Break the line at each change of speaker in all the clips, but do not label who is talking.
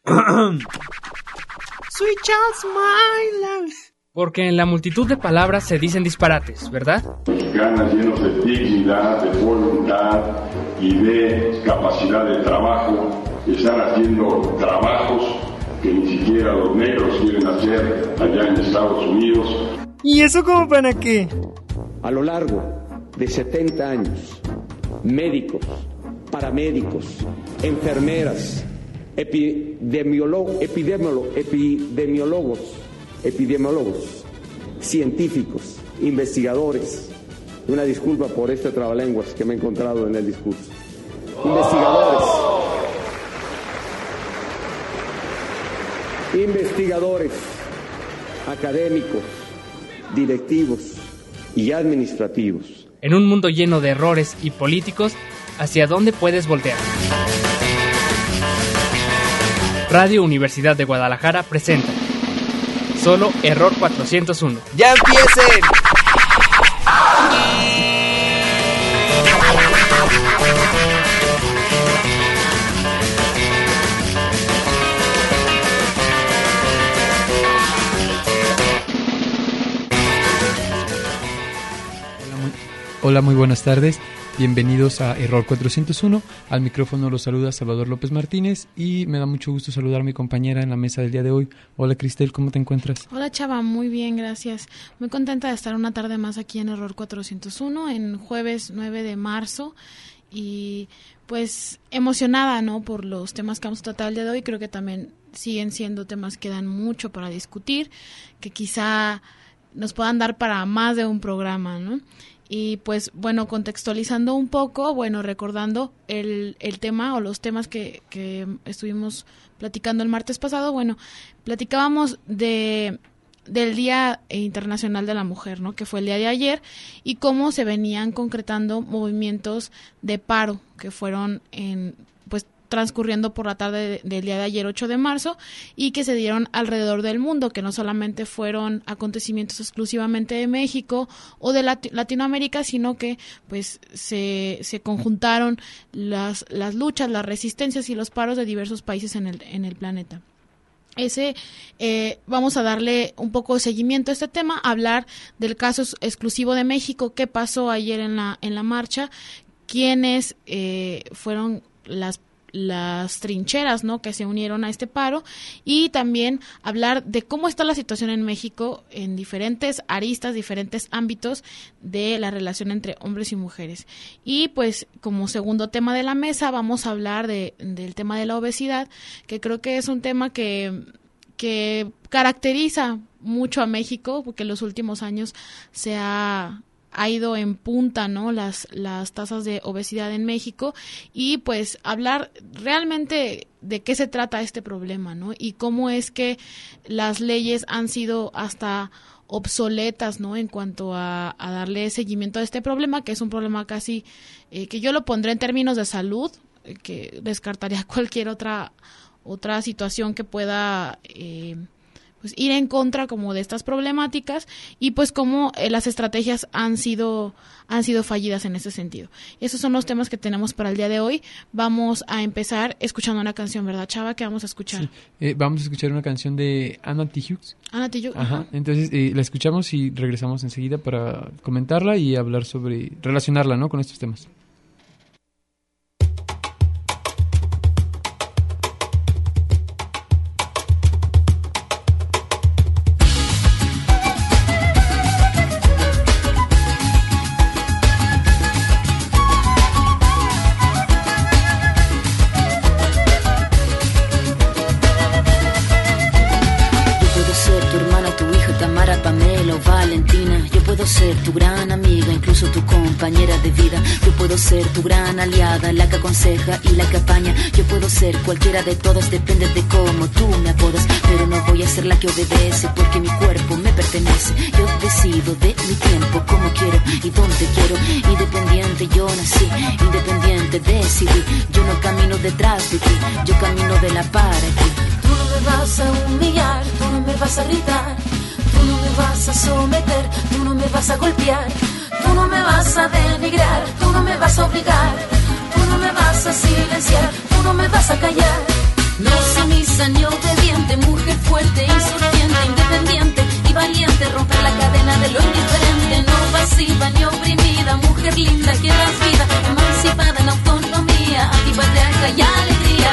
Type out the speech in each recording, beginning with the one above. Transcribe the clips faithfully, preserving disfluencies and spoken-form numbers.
Sweet child's my love.
Porque en la multitud de palabras se dicen disparates, ¿verdad?
Mexicanas llenos de dignidad, de voluntad y de capacidad de trabajo, están haciendo trabajos que ni siquiera los negros quieren hacer allá en Estados Unidos.
¿Y eso como para qué?
A lo largo de setenta años, médicos, paramédicos, enfermeras, epidemiólogos, epidemiólogos, epidemiólogos, epidemiólogos, científicos, investigadores. Una disculpa por este trabalenguas que me he encontrado en el discurso. Investigadores. Investigadores, académicos, directivos y administrativos.
En un mundo lleno de errores y políticos, ¿hacia dónde puedes voltear? Radio Universidad de Guadalajara presenta Solo Error cuatrocientos uno.
¡Ya empiecen!
Hola, muy buenas tardes. Bienvenidos a Error cuatrocientos uno. Al micrófono los saluda Salvador López Martínez y me da mucho gusto saludar a mi compañera en la mesa del día de hoy. Hola, Cristel, ¿cómo te encuentras?
Hola, Chava, muy bien, gracias. Muy contenta de estar una tarde más aquí en Error cuatrocientos uno, en jueves nueve de marzo. Y pues emocionada, ¿no?, por los temas que vamos a tratar el día de hoy. Creo que también siguen siendo temas que dan mucho para discutir, que quizá nos puedan dar para más de un programa, ¿no? Y pues bueno, contextualizando un poco, bueno, recordando el, el tema o los temas que, que estuvimos platicando el martes pasado, bueno, platicábamos de del Día Internacional de la Mujer, ¿no?, que fue el día de ayer, y cómo se venían concretando movimientos de paro que fueron en pues transcurriendo por la tarde de, del día de ayer, ocho de marzo, y que se dieron alrededor del mundo, que no solamente fueron acontecimientos exclusivamente de México o de Lat- Latinoamérica, sino que pues se, se conjuntaron las, las luchas, las resistencias y los paros de diversos países en el, en el planeta. Ese, eh, vamos a darle un poco de seguimiento a este tema, hablar del caso exclusivo de México, qué pasó ayer en la, en la marcha, quiénes eh, fueron las las trincheras, ¿no?, que se unieron a este paro, y también hablar de cómo está la situación en México en diferentes aristas, diferentes ámbitos de la relación entre hombres y mujeres. Y pues como segundo tema de la mesa vamos a hablar de, del tema de la obesidad, que creo que es un tema que, que caracteriza mucho a México, porque en los últimos años se ha ha ido en punta, ¿no?, las las tasas de obesidad en México, y pues hablar realmente de qué se trata este problema, ¿no?, y cómo es que las leyes han sido hasta obsoletas, ¿no?, en cuanto a, a darle seguimiento a este problema, que es un problema casi eh, que yo lo pondré en términos de salud, eh, que descartaría cualquier otra otra situación que pueda eh, pues ir en contra como de estas problemáticas, y pues cómo eh, las estrategias han sido han sido fallidas en ese sentido. Esos son los temas que tenemos para el día de hoy. Vamos a empezar escuchando una canción, ¿verdad, Chava? ¿Qué vamos a escuchar?
Sí, eh, vamos a escuchar una canción de Anna Tijoux.
Anna Tijoux.
Ajá. Ajá. Entonces eh, la escuchamos y regresamos enseguida para comentarla y hablar sobre, relacionarla, ¿no?, con estos temas.
Ser tu gran amiga, incluso tu compañera de vida. Yo puedo ser tu gran aliada, la que aconseja y la que apaña. Yo puedo ser cualquiera de todas, depende de cómo tú me apodas. Pero no voy a ser la que obedece, porque mi cuerpo me pertenece. Yo decido de mi tiempo, como quiero y donde quiero. Independiente yo nací, independiente decidí. Yo no camino detrás de ti, yo camino de la para ti. Tú no me vas a humillar, tú no me vas a gritar. Tú no me vas a someter, tú no me vas a golpear, tú no me vas a denigrar, tú no me vas a obligar, tú no me vas a silenciar, tú no me vas a callar. No sumisa ni obediente, mujer fuerte, insurgente, independiente y valiente, romper la cadena de lo indiferente, no pasiva ni oprimida, mujer linda que das vida, emancipada en autonomía, antipatriarca y alegría.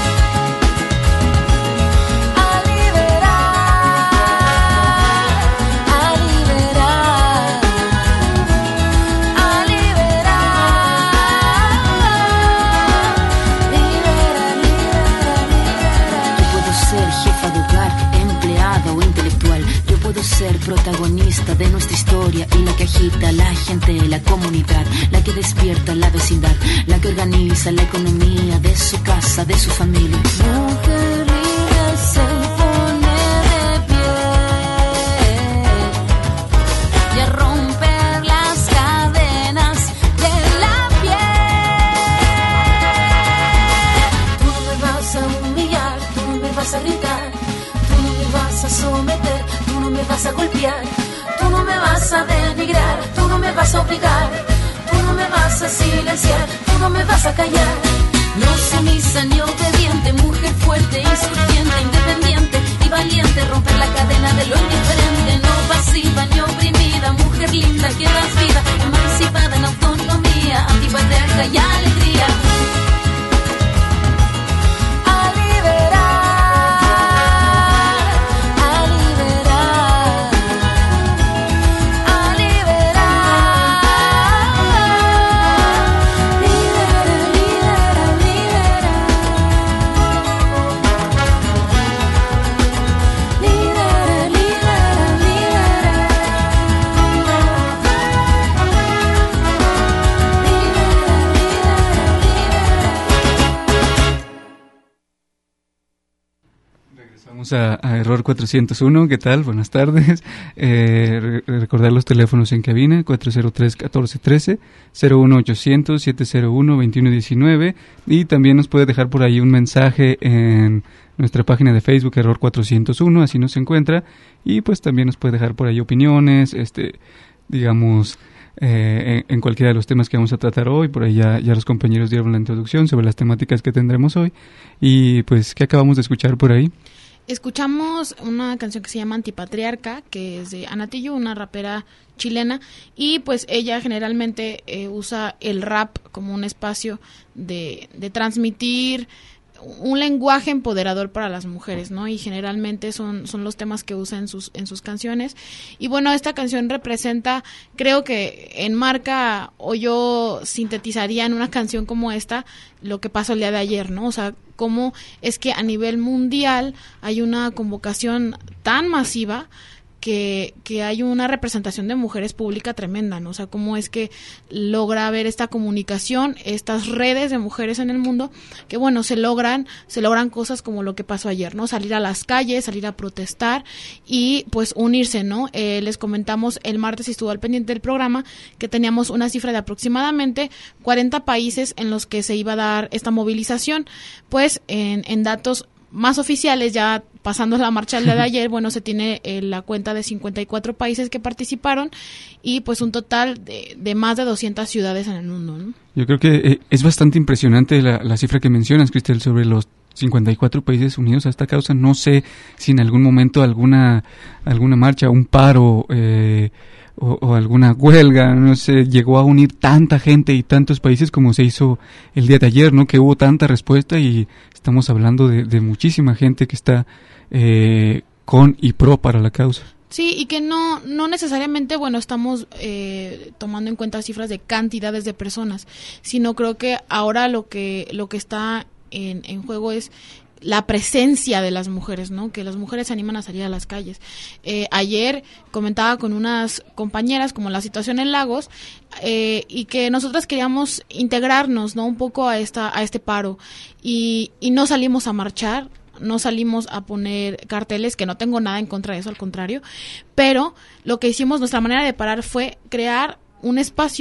Ser protagonista de nuestra historia y la que agita a la gente, la comunidad, la que despierta la vecindad, la que organiza la economía de su casa, de su familia. Mujer libre se pone de pie y a romper las cadenas de la piel. Tú no me vas a humillar, tú no me vas a gritar, tú no me vas a someter, tú no me vas a golpear, tú no me vas a denigrar, tú no me vas a obligar, tú no me vas a silenciar, tú no me vas a callar. No sumisa ni obediente, mujer fuerte, insurgente, independiente y valiente, romper la cadena de lo indiferente, no pasiva ni oprimida, mujer linda que das vida, emancipada en autonomía, antipatriarca y alegría.
A, a Error cuatrocientos uno, ¿qué tal? Buenas tardes. Eh, re- recordar los teléfonos en cabina: cuatro cero tres, uno cuatro uno tres, cero uno ochocientos, siete cero uno, veintiuno diecinueve, y también nos puede dejar por ahí un mensaje en nuestra página de Facebook Error cuatrocientos uno, así nos encuentra, y pues también nos puede dejar por ahí opiniones, este, digamos, eh, en, en cualquiera de los temas que vamos a tratar hoy. Por ahí ya, ya los compañeros dieron la introducción sobre las temáticas que tendremos hoy, y pues, ¿qué acabamos de escuchar por ahí?
Escuchamos una canción que se llama Antipatriarca, que es de Ana Tijoux, una rapera chilena, y pues ella generalmente eh, usa el rap como un espacio de, de transmitir un lenguaje empoderador para las mujeres, ¿no? Y generalmente son, son los temas que usa en sus, en sus canciones. Y bueno, esta canción representa, creo que enmarca, o yo sintetizaría en una canción como esta, lo que pasó el día de ayer, ¿no? O sea, cómo es que a nivel mundial hay una convocación tan masiva que, que hay una representación de mujeres pública tremenda, ¿no? O sea, cómo es que logra haber esta comunicación, estas redes de mujeres en el mundo, que bueno, se logran, se logran cosas como lo que pasó ayer, ¿no? Salir a las calles, salir a protestar y pues unirse, ¿no? Eh, les comentamos el martes, y estuvo al pendiente del programa, que teníamos una cifra de aproximadamente cuarenta países en los que se iba a dar esta movilización. Pues en, en datos más oficiales, ya pasando la marcha del día de ayer, bueno, se tiene eh, la cuenta de cincuenta y cuatro países que participaron, y pues un total de, de más de doscientas ciudades en el mundo, ¿no?
Yo creo que eh, es bastante impresionante la, la cifra que mencionas, Cristel, sobre los cincuenta y cuatro países unidos a esta causa. No sé si en algún momento alguna alguna marcha, un paro eh, o, o alguna huelga, no sé, llegó a unir tanta gente y tantos países como se hizo el día de ayer, ¿no? Que hubo tanta respuesta, y estamos hablando de, de muchísima gente que está eh, con y pro para la causa.
Sí, y que no no necesariamente, bueno, estamos eh, tomando en cuenta cifras de cantidades de personas, sino creo que ahora lo que lo que está en, en juego es la presencia de las mujeres, ¿no? Que las mujeres se animan a salir a las calles. Eh, ayer comentaba con unas compañeras como la situación en Lagos, eh, y que nosotras queríamos integrarnos, ¿no? Un poco a esta a este paro, y, y no salimos a marchar, no salimos a poner carteles, que no tengo nada en contra de eso, al contrario, pero lo que hicimos, nuestra manera de parar fue crear un espacio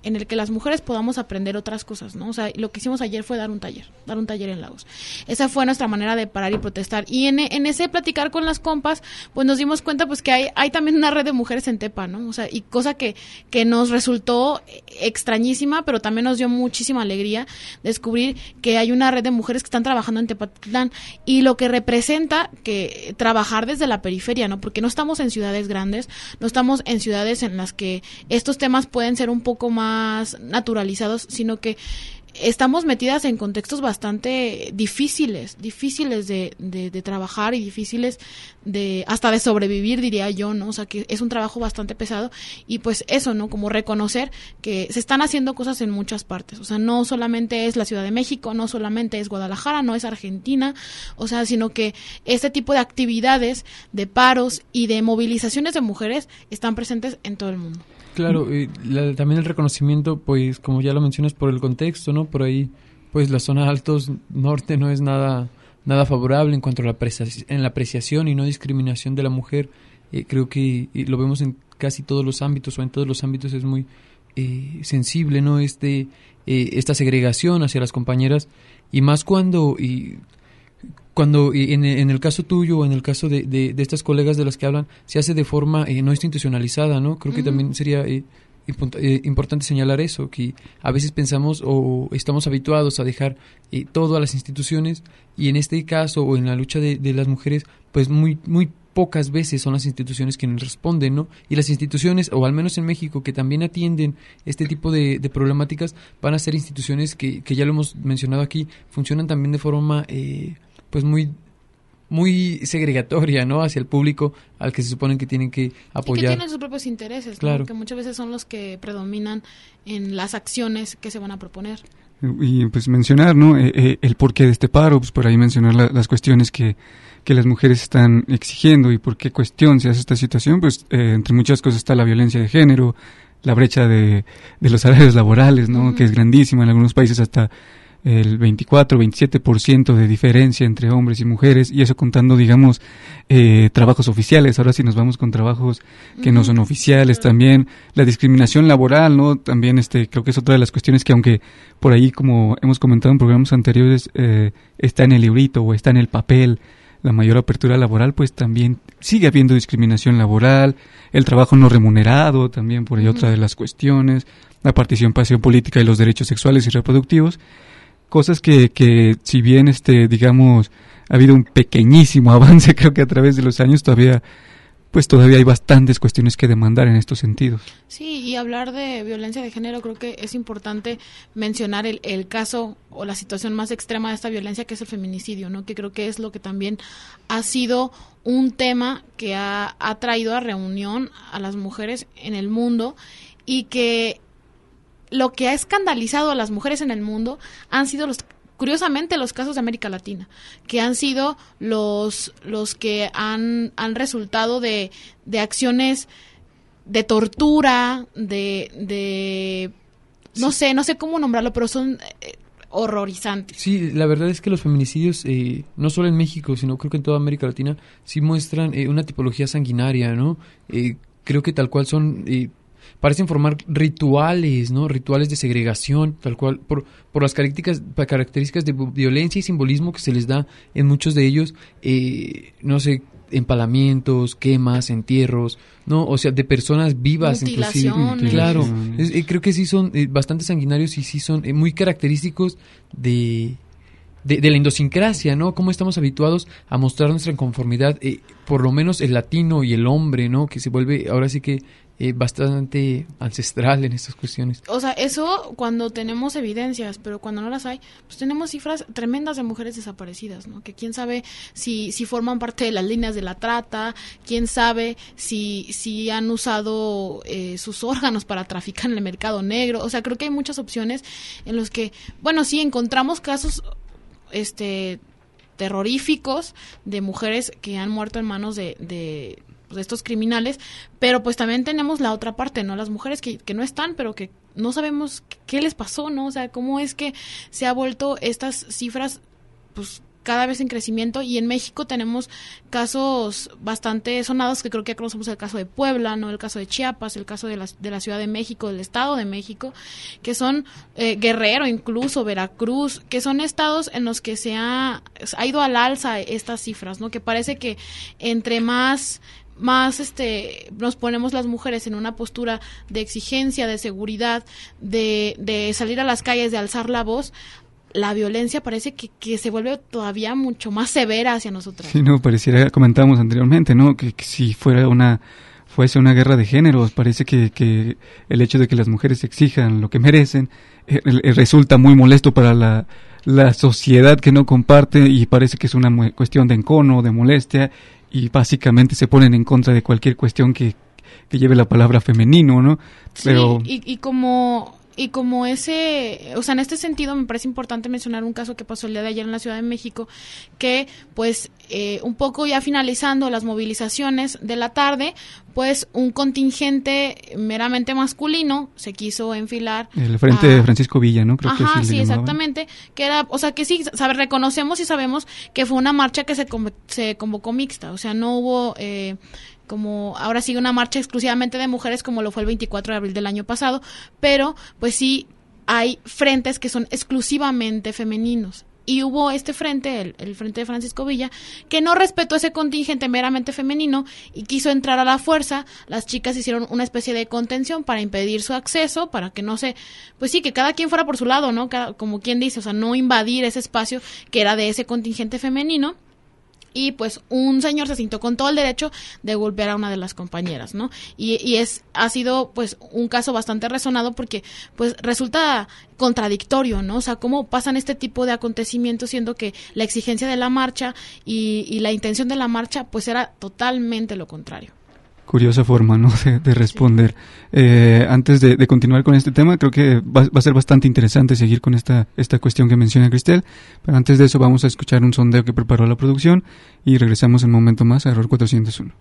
en el que las mujeres podamos aprender otras cosas, ¿no? O sea, lo que hicimos ayer fue dar un taller, dar un taller en Lagos. Esa fue nuestra manera de parar y protestar. Y en, en ese platicar con las compas, pues nos dimos cuenta pues que hay, hay también una red de mujeres en Tepa, ¿no? O sea, y cosa que, que nos resultó extrañísima, pero también nos dio muchísima alegría descubrir que hay una red de mujeres que están trabajando en Tepatitlán, y lo que representa que trabajar desde la periferia, ¿no? Porque no estamos en ciudades grandes, no estamos en ciudades en las que estos temas pueden ser un poco más naturalizados, sino que estamos metidas en contextos bastante difíciles, difíciles de, de, de trabajar y difíciles de hasta de sobrevivir, diría yo, ¿no? O sea, que es un trabajo bastante pesado, y pues eso, ¿no? Como reconocer que se están haciendo cosas en muchas partes, o sea, no solamente es la Ciudad de México, no solamente es Guadalajara, no es Argentina, o sea, sino que este tipo de actividades, de paros y de movilizaciones de mujeres están presentes en todo el mundo.
Claro, eh, la, también el reconocimiento, pues como ya lo mencionas, por el contexto, ¿no? Por ahí, pues la zona Altos Norte no es nada nada favorable en cuanto a la, apreciación, en la apreciación y no discriminación de la mujer. Eh, creo que eh, lo vemos en casi todos los ámbitos, o en todos los ámbitos es muy eh, sensible, ¿no? Este eh, esta segregación hacia las compañeras, y más cuando... Y, Cuando en, en el caso tuyo o en el caso de, de, de estas colegas de las que hablan, se hace de forma eh, no institucionalizada, ¿no? Creo que uh-huh. también sería eh, imp- eh, importante señalar eso, que a veces pensamos o estamos habituados a dejar eh, todo a las instituciones, y en este caso o en la lucha de, de las mujeres, pues muy muy pocas veces son las instituciones quienes responden, ¿no? Y las instituciones, o al menos en México, que también atienden este tipo de, de problemáticas, van a ser instituciones que, que ya lo hemos mencionado aquí, funcionan también de forma... Eh, pues muy muy segregatoria, ¿no? Hacia el público al que se suponen que tienen que apoyar.
Y que tienen sus propios intereses,
claro.
¿no? Que muchas veces son los que predominan en las acciones que se van a proponer.
Y pues mencionar, ¿no? Eh, eh, el porqué de este paro, pues por ahí mencionar la, las cuestiones que, que las mujeres están exigiendo y por qué cuestión se hace esta situación, pues eh, entre muchas cosas está la violencia de género, la brecha de, de los salarios laborales, ¿no? Uh-huh. Que es grandísima, en algunos países hasta el veinticuatro, veintisiete por ciento de diferencia entre hombres y mujeres, y eso contando, digamos, eh, trabajos oficiales. Ahora sí nos vamos con trabajos que uh-huh. no son oficiales. También la discriminación laboral, ¿no? También este creo que es otra de las cuestiones que, aunque por ahí, como hemos comentado en programas anteriores, eh, está en el librito o está en el papel la mayor apertura laboral, pues también sigue habiendo discriminación laboral, el trabajo no remunerado, también por ahí uh-huh. otra de las cuestiones, la participación política y los derechos sexuales y reproductivos. Cosas que, que si bien, este digamos, ha habido un pequeñísimo avance, creo que a través de los años todavía, pues todavía hay bastantes cuestiones que demandar en estos sentidos.
Sí, y hablar de violencia de género, creo que es importante mencionar el, el caso o la situación más extrema de esta violencia, que es el feminicidio, ¿no? Que creo que es lo que también ha sido un tema que ha, ha traído a reunión a las mujeres en el mundo, y que lo que ha escandalizado a las mujeres en el mundo han sido los, curiosamente, los casos de América Latina, que han sido los los que han han resultado de de acciones de tortura, de de no sí. sé, no sé cómo nombrarlo, pero son eh, horrorizantes.
Sí, la verdad es que los feminicidios, eh, no solo en México, sino creo que en toda América Latina, sí muestran eh, una tipología sanguinaria, ¿no? Eh, creo que tal cual son... Eh, parecen formar rituales, ¿no? Rituales de segregación, tal cual, por, por las características, características de violencia y simbolismo que se les da en muchos de ellos, eh, no sé, empalamientos, quemas, entierros, ¿no? O sea, de personas vivas, inclusive. Claro, es, eh, creo que sí son eh, bastante sanguinarios y sí son eh, muy característicos de... De, de la idiosincrasia, ¿no? Cómo estamos habituados a mostrar nuestra inconformidad, eh, por lo menos el latino y el hombre, ¿no? Que se vuelve ahora sí que eh, bastante ancestral en estas cuestiones.
O sea, eso cuando tenemos evidencias, pero cuando no las hay, pues tenemos cifras tremendas de mujeres desaparecidas, ¿no? Que quién sabe si si forman parte de las líneas de la trata, quién sabe si si han usado eh, sus órganos para traficar en el mercado negro. O sea, creo que hay muchas opciones en los que, bueno, sí encontramos casos este terroríficos de mujeres que han muerto en manos de, de, de estos criminales, pero pues también tenemos la otra parte, ¿no? Las mujeres que, que no están, pero que no sabemos qué les pasó, ¿no? O sea, cómo es que se ha vuelto estas cifras, pues, cada vez en crecimiento, y en México tenemos casos bastante sonados, que creo que ya conocemos el caso de Puebla, no, el caso de Chiapas, el caso de la, de la Ciudad de México, del Estado de México, que son eh, Guerrero, incluso Veracruz, que son estados en los que se ha, ha ido al alza estas cifras, ¿no? Que parece que entre más más este nos ponemos las mujeres en una postura de exigencia, de seguridad, de, de salir a las calles, de alzar la voz, la violencia parece que, que se vuelve todavía mucho más severa hacia nosotras.
Sí, no, pareciera, comentábamos anteriormente, ¿no? Que, que si fuera una fuese una guerra de géneros, parece que, que el hecho de que las mujeres exijan lo que merecen eh, eh, resulta muy molesto para la, la sociedad que no comparte, y parece que es una mu- cuestión de encono, de molestia, y básicamente se ponen en contra de cualquier cuestión que, que lleve la palabra femenino, ¿no? Pero
sí, y, y como y como ese, o sea, en este sentido me parece importante mencionar un caso que pasó el día de ayer en la Ciudad de México, que pues eh, un poco ya finalizando las movilizaciones de la tarde, pues un contingente meramente masculino se quiso enfilar.
El frente a... de Francisco Villa, ¿no? Creo
Ajá,
que sí,
sí,
le
exactamente, que era, o sea, que sí, sabe, reconocemos y sabemos que fue una marcha que se, se convocó mixta, o sea, no hubo... Eh, como ahora sigue una marcha exclusivamente de mujeres como lo fue el veinticuatro de abril del año pasado, pero pues sí hay frentes que son exclusivamente femeninos. Y hubo este frente, el, el frente de Francisco Villa, que no respetó ese contingente meramente femenino y quiso entrar a la fuerza. Las chicas hicieron una especie de contención para impedir su acceso, para que no se, pues sí, que cada quien fuera por su lado, ¿no? Cada, como quien dice, o sea, no invadir ese espacio que era de ese contingente femenino. Y pues un señor se sintió con todo el derecho de golpear a una de las compañeras, ¿no? Y, y es ha sido pues un caso bastante resonado porque pues resulta contradictorio, ¿no? O sea, cómo pasan este tipo de acontecimientos siendo que la exigencia de la marcha y, y la intención de la marcha pues era totalmente lo contrario.
Curiosa forma, ¿no?, de, de responder. Sí. Eh, antes de, de continuar con este tema, creo que va, va a ser bastante interesante seguir con esta, esta cuestión que menciona Cristel, pero antes de eso vamos a escuchar un sondeo que preparó la producción y regresamos en un momento más a Error cuatrocientos uno.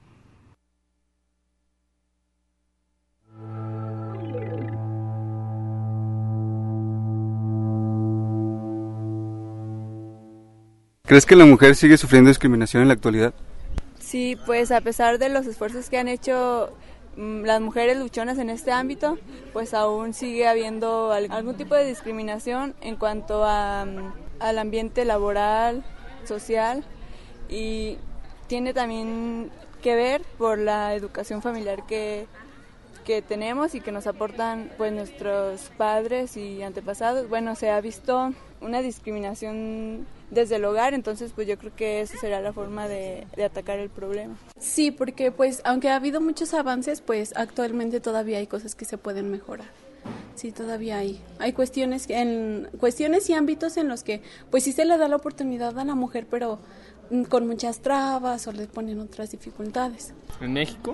¿Crees que la mujer sigue sufriendo discriminación en la actualidad?
Sí, pues a pesar de los esfuerzos que han hecho mmm, las mujeres luchonas en este ámbito, pues aún sigue habiendo algún tipo de discriminación en cuanto a, um, al ambiente laboral, social, y tiene también que ver por la educación familiar que, que tenemos y que nos aportan pues nuestros padres y antepasados. Bueno, se ha visto una discriminación desde el hogar, entonces pues yo creo que esa será la forma de, de atacar el problema.
Sí, porque pues aunque ha habido muchos avances, pues actualmente todavía hay cosas que se pueden mejorar. Sí, todavía hay. Hay cuestiones en cuestiones y ámbitos en los que pues sí se le da la oportunidad a la mujer, pero con muchas trabas o le ponen otras dificultades.
En México,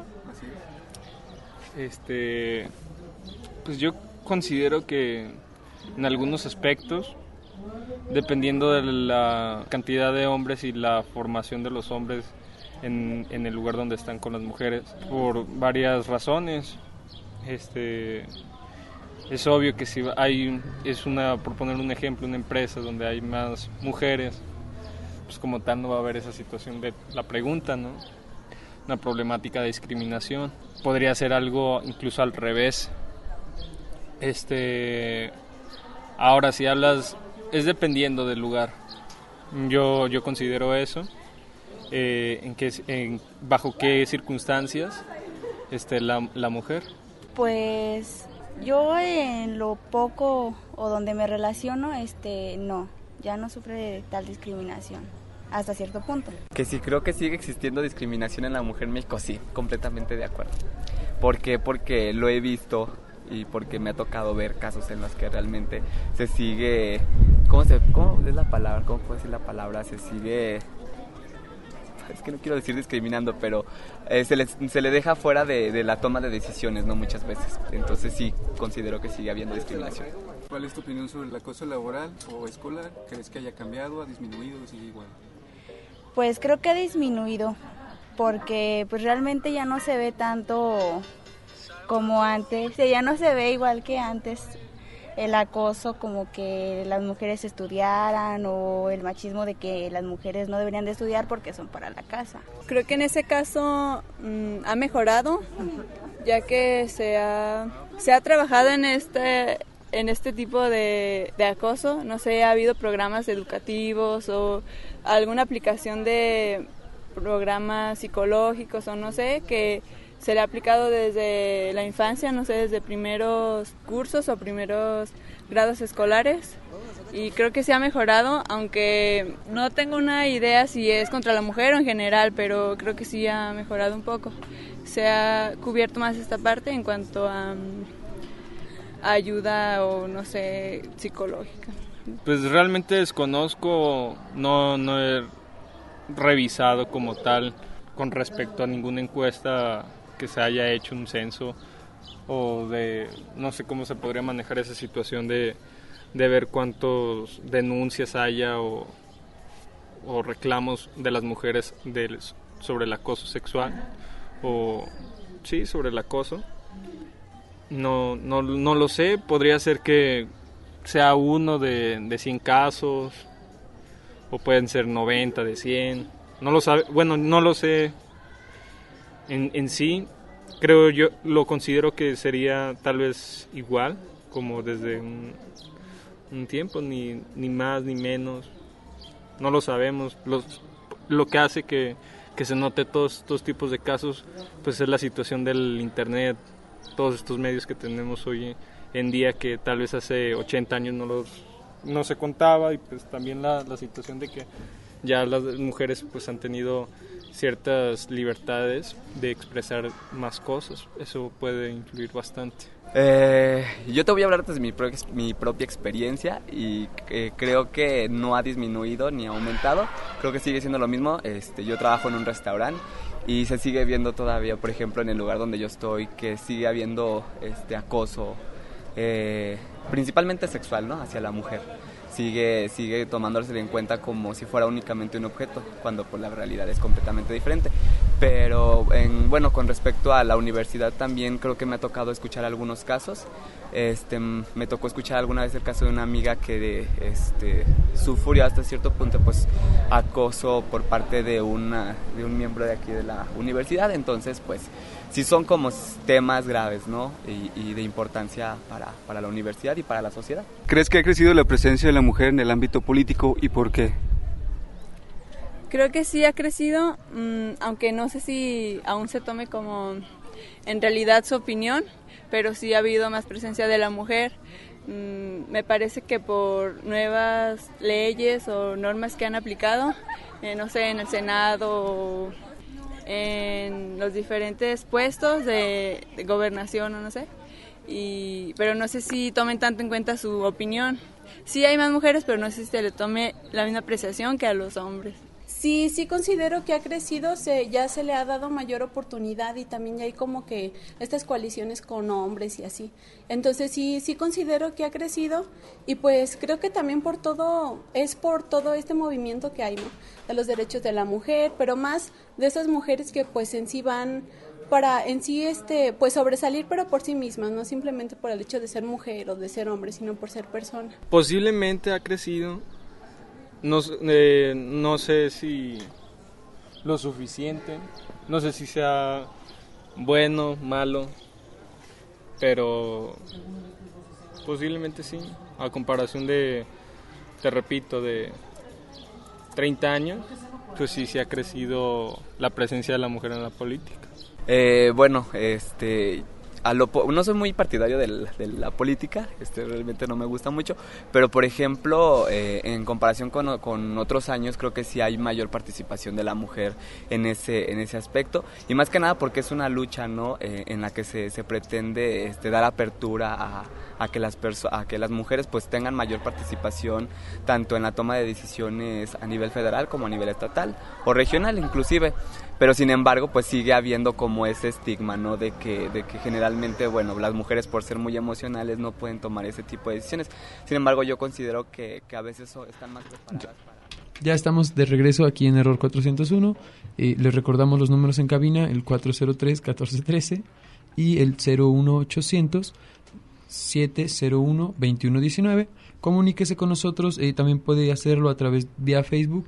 este, pues yo considero que en algunos aspectos, dependiendo de la cantidad de hombres y la formación de los hombres en, en el lugar donde están con las mujeres, por varias razones, este, es obvio que si hay, es una, por poner un ejemplo, una empresa donde hay más mujeres, pues como tal no va a haber esa situación de la pregunta, ¿no? Una problemática de discriminación. Podría ser algo incluso al revés. Este, ahora si hablas, es dependiendo del lugar. Yo yo considero eso. Eh, en qué, en, bajo qué circunstancias este la la mujer.
Pues yo en lo poco o donde me relaciono, este, no, ya no sufre de tal discriminación. Hasta cierto punto.
Que sí, creo que sigue existiendo discriminación en la mujer en México, sí, completamente de acuerdo. ¿Por qué? Porque lo he visto y porque me ha tocado ver casos en los que realmente se sigue, ¿cómo se, cómo es la palabra? ¿Cómo puedo decir la palabra? Se sigue, es que no quiero decir discriminando, pero eh, se, le, se le deja fuera de, de la toma de decisiones, ¿no? Muchas veces. Entonces sí, considero que sigue habiendo discriminación.
¿Cuál es tu opinión sobre el acoso laboral o escolar? ¿Crees que haya cambiado, ha disminuido o sigue igual?
Pues creo que ha disminuido, porque pues realmente ya no se ve tanto como antes, ya no se ve igual que antes. el acoso como que las mujeres estudiaran o el machismo de que las mujeres no deberían de estudiar porque son para la casa.
Creo que en ese caso mmm, ha mejorado, ya que se ha, se ha trabajado en este, en este tipo de, de acoso. No sé, ha habido programas educativos o alguna aplicación de programas psicológicos o no sé, que se le ha aplicado desde la infancia, no sé, desde primeros cursos o primeros grados escolares, y creo que se ha mejorado, aunque no tengo una idea si es contra la mujer o en general, pero creo que sí ha mejorado un poco. Se ha cubierto más esta parte en cuanto a, a ayuda o no sé, psicológica.
Pues realmente desconozco, no, no he revisado como tal con respecto a ninguna encuesta que se haya hecho, un censo, o de, no sé cómo se podría manejar esa situación de, de ver cuántas denuncias haya o, o reclamos de las mujeres del, sobre el acoso sexual, o sí, sobre el acoso. No, no, no lo sé, podría ser que sea uno de, de cien casos, o pueden ser noventa de cien, no lo sabe, bueno, no lo sé. En, en sí, creo yo, lo considero que sería tal vez igual, como desde un, un tiempo, ni, ni más ni menos, no lo sabemos. Los, lo que hace que, que se note todos estos tipos de casos, pues es la situación del internet, todos estos medios que tenemos hoy en día, que tal vez hace ochenta años no los no se contaba, y pues también la, la situación de que ya las mujeres pues han tenido ciertas libertades de expresar más cosas. Eso puede influir bastante.
Eh, yo te voy a hablar desde mi, pro- mi propia experiencia, y eh, creo que no ha disminuido ni ha aumentado. Creo que sigue siendo lo mismo. Este, yo trabajo en un restaurante y se sigue viendo todavía, por ejemplo, en el lugar donde yo estoy, que sigue habiendo este acoso, eh, principalmente sexual, ¿no?, hacia la mujer. Sigue, sigue tomándose en cuenta como si fuera únicamente un objeto, cuando pues la realidad es completamente diferente. Pero en, bueno, con respecto a la universidad también creo que me ha tocado escuchar algunos casos. Este, me tocó escuchar alguna vez el caso de una amiga que este, sufrió hasta cierto punto pues acoso por parte de, una, de un miembro de aquí de la universidad. Entonces pues sí son como temas graves, ¿no?, y, y de importancia para, para la universidad y para la sociedad.
¿Crees que ha crecido la presencia de la mujer en el ámbito político y por qué?
Creo que sí ha crecido, mmm, aunque no sé si aún se tome como en realidad su opinión, pero sí ha habido más presencia de la mujer. Mm, me parece que por nuevas leyes o normas que han aplicado, eh, no sé, en el Senado o en los diferentes puestos de, de gobernación o no sé, y, pero no sé si tomen tanto en cuenta su opinión. Sí hay más mujeres, pero no sé si se le tome la misma apreciación que a los hombres.
Sí, sí considero que ha crecido, se, ya se le ha dado mayor oportunidad, y también ya hay como que estas coaliciones con hombres y así. Entonces sí, sí considero que ha crecido, y pues creo que también por todo, es por todo este movimiento que hay, ¿no?, de los derechos de la mujer, pero más de esas mujeres que pues en sí van para en sí este pues sobresalir, pero por sí mismas, no simplemente por el hecho de ser mujer o de ser hombre, sino por ser persona.
Posiblemente ha crecido. No, eh, no sé si lo suficiente, no sé si sea bueno, malo, pero posiblemente sí, a comparación de, te repito, de treinta años, pues sí, sí ha crecido la presencia de la mujer en la política.
Eh, bueno, este... A lo po- no soy muy partidario de la, de la política, este, realmente no me gusta mucho, pero por ejemplo, eh, en comparación con, con otros años, creo que sí hay mayor participación de la mujer en ese, en ese aspecto, y más que nada porque es una lucha, ¿no?, eh, en la que se, se pretende este, dar apertura a, a, que las perso- a que las mujeres pues tengan mayor participación, tanto en la toma de decisiones a nivel federal como a nivel estatal, o regional inclusive. Pero sin embargo, pues sigue habiendo como ese estigma, ¿no?, de que, de que generalmente, bueno, las mujeres por ser muy emocionales no pueden tomar ese tipo de decisiones. Sin embargo, yo considero que, que a veces so, están más preparadas para...
Ya estamos de regreso aquí en Error cuatrocientos uno. Eh, les recordamos los números en cabina, el cuatro cero tres, uno cuatro uno tres y el cero uno ochocientos, siete cero uno, dos uno uno nueve. Comuníquese con nosotros, eh, también puede hacerlo a través de Facebook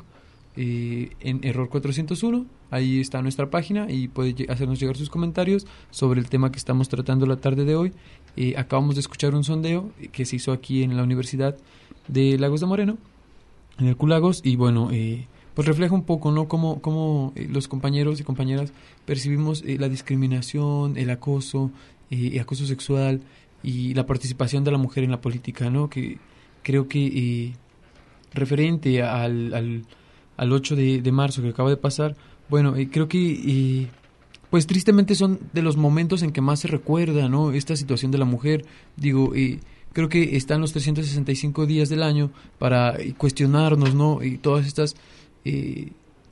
eh, en Error cuatrocientos uno. Ahí está nuestra página y puede lle- hacernos llegar sus comentarios sobre el tema que estamos tratando la tarde de hoy. Eh, acabamos de escuchar un sondeo que se hizo aquí en la Universidad de Lagos de Moreno, en el Q Lagos, y bueno, eh, pues refleja un poco, ¿no?, cómo, cómo eh, los compañeros y compañeras percibimos eh, la discriminación, el acoso, eh, el acoso sexual y la participación de la mujer en la política, ¿no? Que creo que eh, referente al, al, al ocho de, de marzo que acaba de pasar, bueno, eh, creo que eh, pues tristemente son de los momentos en que más se recuerda, ¿no?, esta situación de la mujer. Digo, eh, creo que están los trescientos sesenta y cinco días del año para eh, cuestionarnos, ¿no?, y todas estas eh,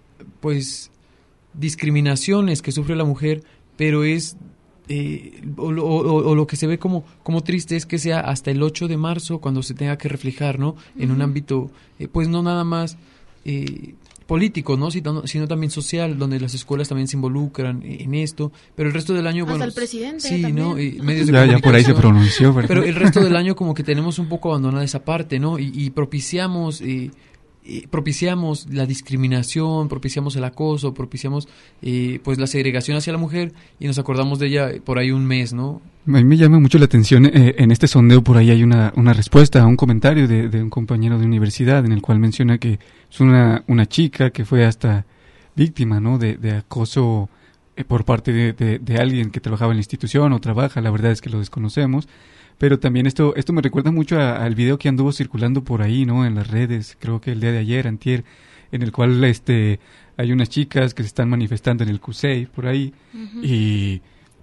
pues discriminaciones que sufre la mujer, pero es eh, o, o, o lo que se ve como, como triste es que sea hasta el ocho de marzo cuando se tenga que reflejar, ¿no?, en un ámbito eh, pues no nada más eh, político, ¿no?, sino, sino también social, donde las escuelas también se involucran en esto, pero el resto del año,
hasta
bueno,
el presidente
sí,
también.
¿no?, y medios de
ya, ya por ahí se pronunció, ¿verdad?
Pero el resto del año como que tenemos un poco abandonada esa parte, ¿no?, y, y propiciamos eh, eh, propiciamos la discriminación, propiciamos el acoso, propiciamos eh, pues la segregación hacia la mujer, y nos acordamos de ella por ahí un mes, ¿no?
A mí me llama mucho la atención, eh, en este sondeo por ahí hay una, una respuesta a un comentario de, de un compañero de universidad en el cual menciona que es una, una chica que fue hasta víctima, ¿no?, de, de acoso eh, por parte de, de, de alguien que trabajaba en la institución o trabaja, la verdad es que lo desconocemos, pero también esto esto me recuerda mucho a, al video que anduvo circulando por ahí, ¿no?, en las redes, creo que el día de ayer, antier, en el cual este hay unas chicas que se están manifestando en el C U S E I por ahí, uh-huh. y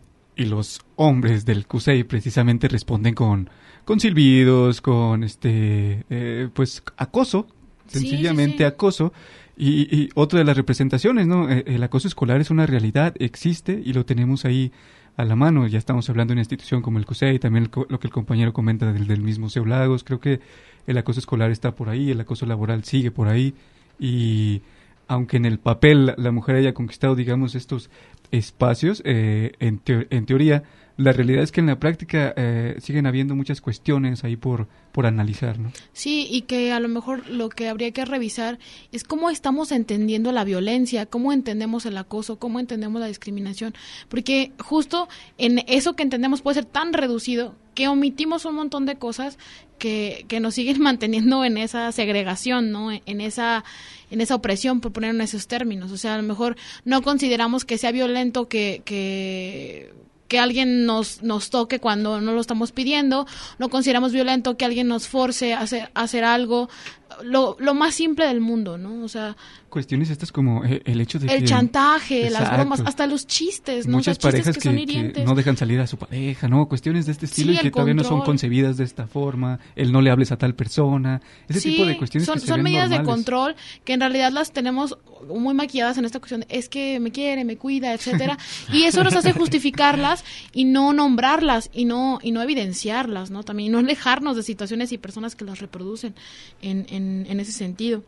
y los hombres del C U S E I precisamente responden con con silbidos, con este eh, pues acoso, sencillamente sí, sí, sí. acoso, y, y otra de las representaciones, ¿no? El acoso escolar es una realidad, existe y lo tenemos ahí a la mano. Ya estamos hablando de una institución como el C U S E I, también el, lo que el compañero comenta del, del mismo C E U Lagos. Creo que el acoso escolar está por ahí, el acoso laboral sigue por ahí, y aunque en el papel la, la mujer haya conquistado, digamos, estos espacios, eh, en, te, en teoría, la realidad es que en la práctica eh, siguen habiendo muchas cuestiones ahí por, por analizar, ¿no?
Sí, y que a lo mejor lo que habría que revisar es cómo estamos entendiendo la violencia, cómo entendemos el acoso, cómo entendemos la discriminación, porque justo en eso que entendemos puede ser tan reducido que omitimos un montón de cosas que, que nos siguen manteniendo en esa segregación, ¿no? En esa, en esa opresión, por poner en esos términos. O sea, a lo mejor no consideramos que sea violento que, que que alguien nos nos toque cuando no lo estamos pidiendo, no consideramos violento que alguien nos force a hacer, a hacer algo, lo, lo más simple del mundo, ¿no? O sea,
cuestiones estas como eh, el hecho de
el
que...
chantaje,
Exacto.
las bromas, hasta los chistes, ¿no?
Muchas
o sea,
parejas
chistes que,
que,
son hirientes.
que no dejan salir a su pareja, ¿no? Cuestiones de este estilo,
sí,
y que todavía
control.
no son concebidas de esta forma, el no le hables a tal persona, ese
sí,
tipo de cuestiones
son,
que se
son
ven
medidas
normales.
de control que en realidad las tenemos muy maquilladas en esta cuestión, es que me quiere, me cuida, etcétera, y eso nos hace justificarlas y no nombrarlas y no y no evidenciarlas, ¿no? También no alejarnos de situaciones y personas que las reproducen en, en, en ese sentido.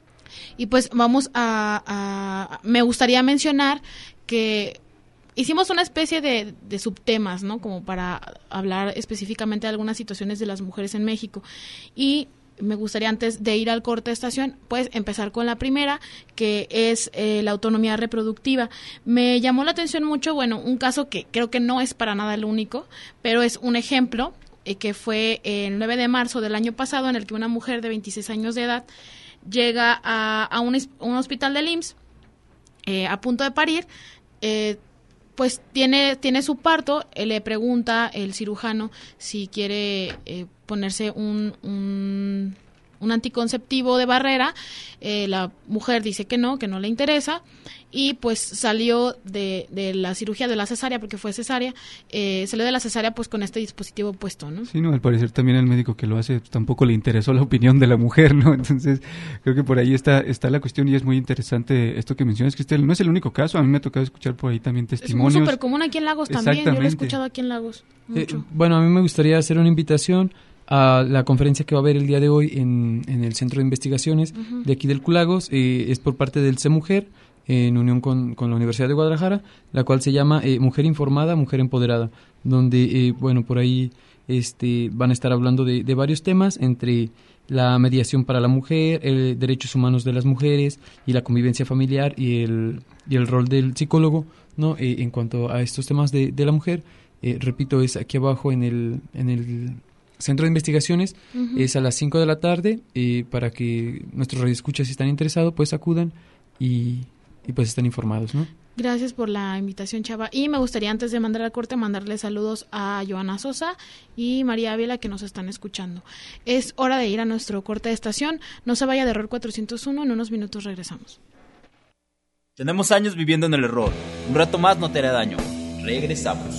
Y pues vamos a, a me gustaría mencionar que hicimos una especie de, de subtemas, ¿no? Como para hablar específicamente de algunas situaciones de las mujeres en México, y me gustaría, antes de ir al corte de estación, pues empezar con la primera, que es eh, la autonomía reproductiva. Me llamó la atención mucho, bueno, un caso que creo que no es para nada el único, pero es un ejemplo, eh, que fue el nueve de marzo del año pasado, en el que una mujer de veintiséis años de edad llega a, a un, un hospital del I M S S eh, a punto de parir, eh, pues tiene tiene su parto, eh, le pregunta el cirujano si quiere eh, ponerse un, un, un anticonceptivo de barrera, eh, la mujer dice que no, que no le interesa, y pues salió de, de la cirugía, de la cesárea, porque fue cesárea, eh, salió de la cesárea pues con este dispositivo puesto, ¿no?
Sí, no, al parecer también el médico que lo hace pues, tampoco le interesó la opinión de la mujer, ¿no? Entonces creo que por ahí está está la cuestión, y es muy interesante esto que mencionas, Cristel. No es el único caso, a mí me ha tocado escuchar por ahí también testimonios.
Es súper común aquí en Lagos también, yo lo he escuchado aquí en Lagos mucho.
Eh, bueno, a mí me gustaría hacer una invitación a la conferencia que va a haber el día de hoy en, en el Centro de Investigaciones uh-huh. de aquí del Q Lagos, eh, es por parte del CEMujer, en unión con, con la Universidad de Guadalajara, la cual se llama eh, Mujer Informada, Mujer Empoderada, donde, eh, bueno, por ahí Este, van a estar hablando de, de varios temas, entre la mediación para la mujer, el derechos humanos de las mujeres y la convivencia familiar y el, y el rol del psicólogo, ¿no? Eh, en cuanto a estos temas de, de la mujer. Eh, repito, es aquí abajo en el, en el Centro de Investigaciones, uh-huh. Es a las cinco de la tarde, eh, para que nuestros radioescuchas, si están interesados, pues acudan y, y pues estén informados, ¿no?
Gracias por la invitación, Chava. Y me gustaría, antes de mandar al corte, mandarle saludos a Joana Sosa y María Ávila, que nos están escuchando. Es hora de ir a nuestro corte de estación. No se vaya de Error cuatrocientos uno, en unos minutos regresamos.
Tenemos años viviendo en el error. Un rato más no te hará daño. Regresamos.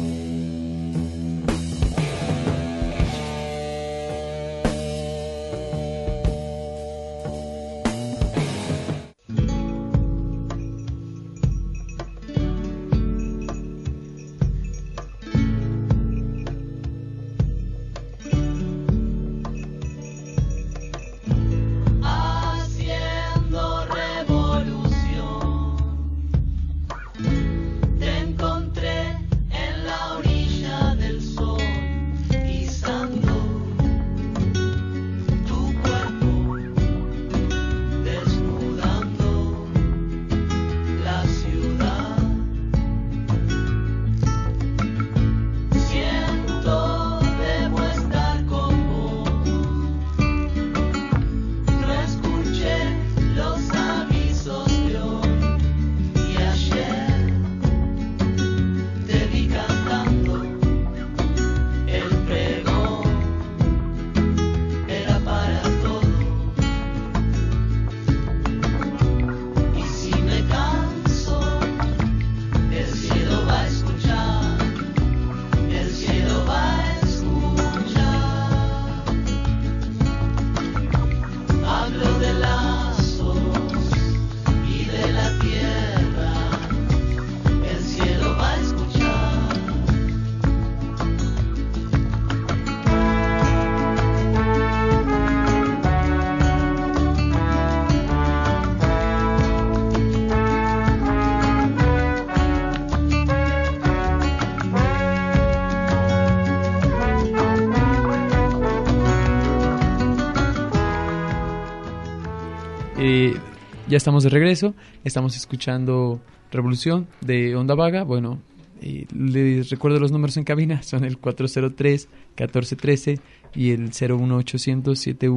Eh, ya estamos de regreso, estamos escuchando Revolución de Onda Vaga. Bueno, eh, les recuerdo los números en cabina, son el cuatro cero tres, catorce trece y el cero uno ochocientos,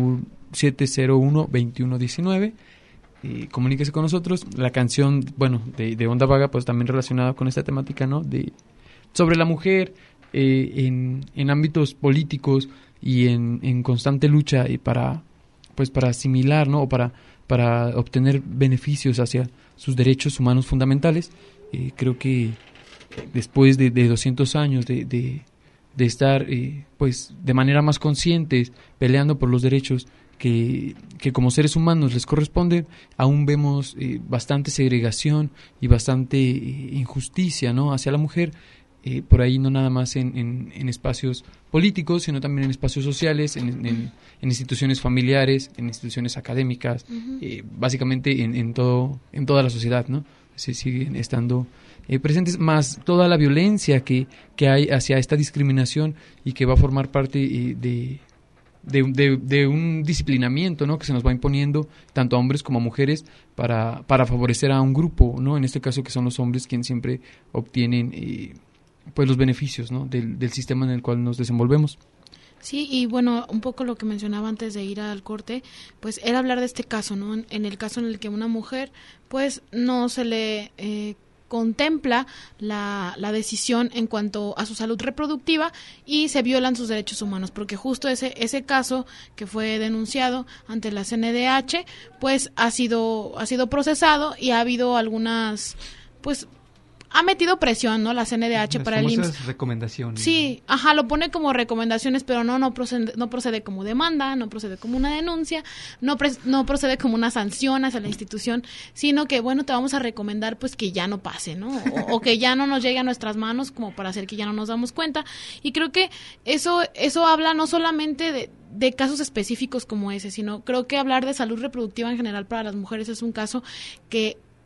siete cero uno, veintiuno diecinueve. Eh, comuníquese con nosotros. La canción, bueno, de, de Onda Vaga, pues también relacionada con esta temática, ¿no? De, sobre la mujer eh, en, en ámbitos políticos y en, en constante lucha y para, pues para asimilar, ¿no? O para para obtener beneficios hacia sus derechos humanos fundamentales. Eh, creo que después de, de doscientos años de, de, de estar eh, pues de manera más conscientes peleando por los derechos que, que como seres humanos les corresponden, aún vemos eh, bastante segregación y bastante eh, injusticia, ¿no? hacia la mujer. Eh, por ahí no nada más en, en, en espacios políticos, sino también en espacios sociales, en, en, en instituciones familiares, en instituciones académicas, uh-huh. eh, básicamente en, en todo en toda la sociedad, ¿no? Se siguen estando eh, presentes, más toda la violencia que, que hay hacia esta discriminación y que va a formar parte eh, de, de, de, de un disciplinamiento, ¿no? que se nos va imponiendo tanto a hombres como a mujeres para, para favorecer a un grupo, ¿no? En este caso que son los hombres quienes siempre obtienen eh, pues los beneficios, ¿no? del, del sistema en el cual nos desenvolvemos.
Sí, y bueno, un poco lo que mencionaba antes de ir al corte, pues era hablar de este caso, ¿no? En, en el caso en el que una mujer, pues no se le eh, contempla la, la decisión en cuanto a su salud reproductiva y se violan sus derechos humanos, porque justo ese ese caso que fue denunciado ante la C N D H, pues ha sido ha sido procesado y ha habido algunas, pues ha metido presión, ¿no? La C N D H
Las
para el I M S S.
recomendaciones.
Sí, ajá, lo pone como recomendaciones, pero no, no procede, no procede como demanda, no procede como una denuncia, no, pre, no procede como una sanción hacia la institución, sino que, bueno, te vamos a recomendar, pues, que ya no pase, ¿no? O, o que ya no nos llegue a nuestras manos como para hacer que ya no nos damos cuenta. Y creo que eso, eso habla no solamente de, de casos específicos como ese, sino creo que hablar de salud reproductiva en general para las mujeres es un caso que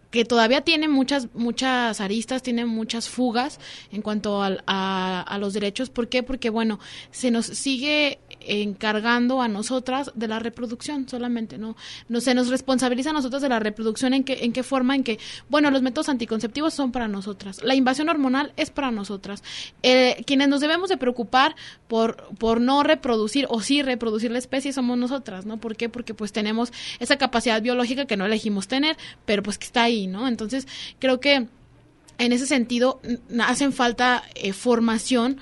que todavía tiene muchas muchas aristas, tiene muchas fugas en cuanto a, a, a los derechos. ¿Por qué? Porque, bueno, se nos sigue encargando a nosotras de la reproducción solamente, ¿no? no se nos responsabiliza a nosotras de la reproducción en qué en qué forma, en que, bueno, los métodos anticonceptivos son para nosotras, la invasión hormonal es para nosotras. Eh, quienes nos debemos de preocupar por por no reproducir o sí reproducir la especie somos nosotras, ¿no? ¿Por qué? Porque pues tenemos esa capacidad biológica que no elegimos tener, pero pues que está ahí, ¿no? Entonces, creo que en ese sentido hacen falta eh, formación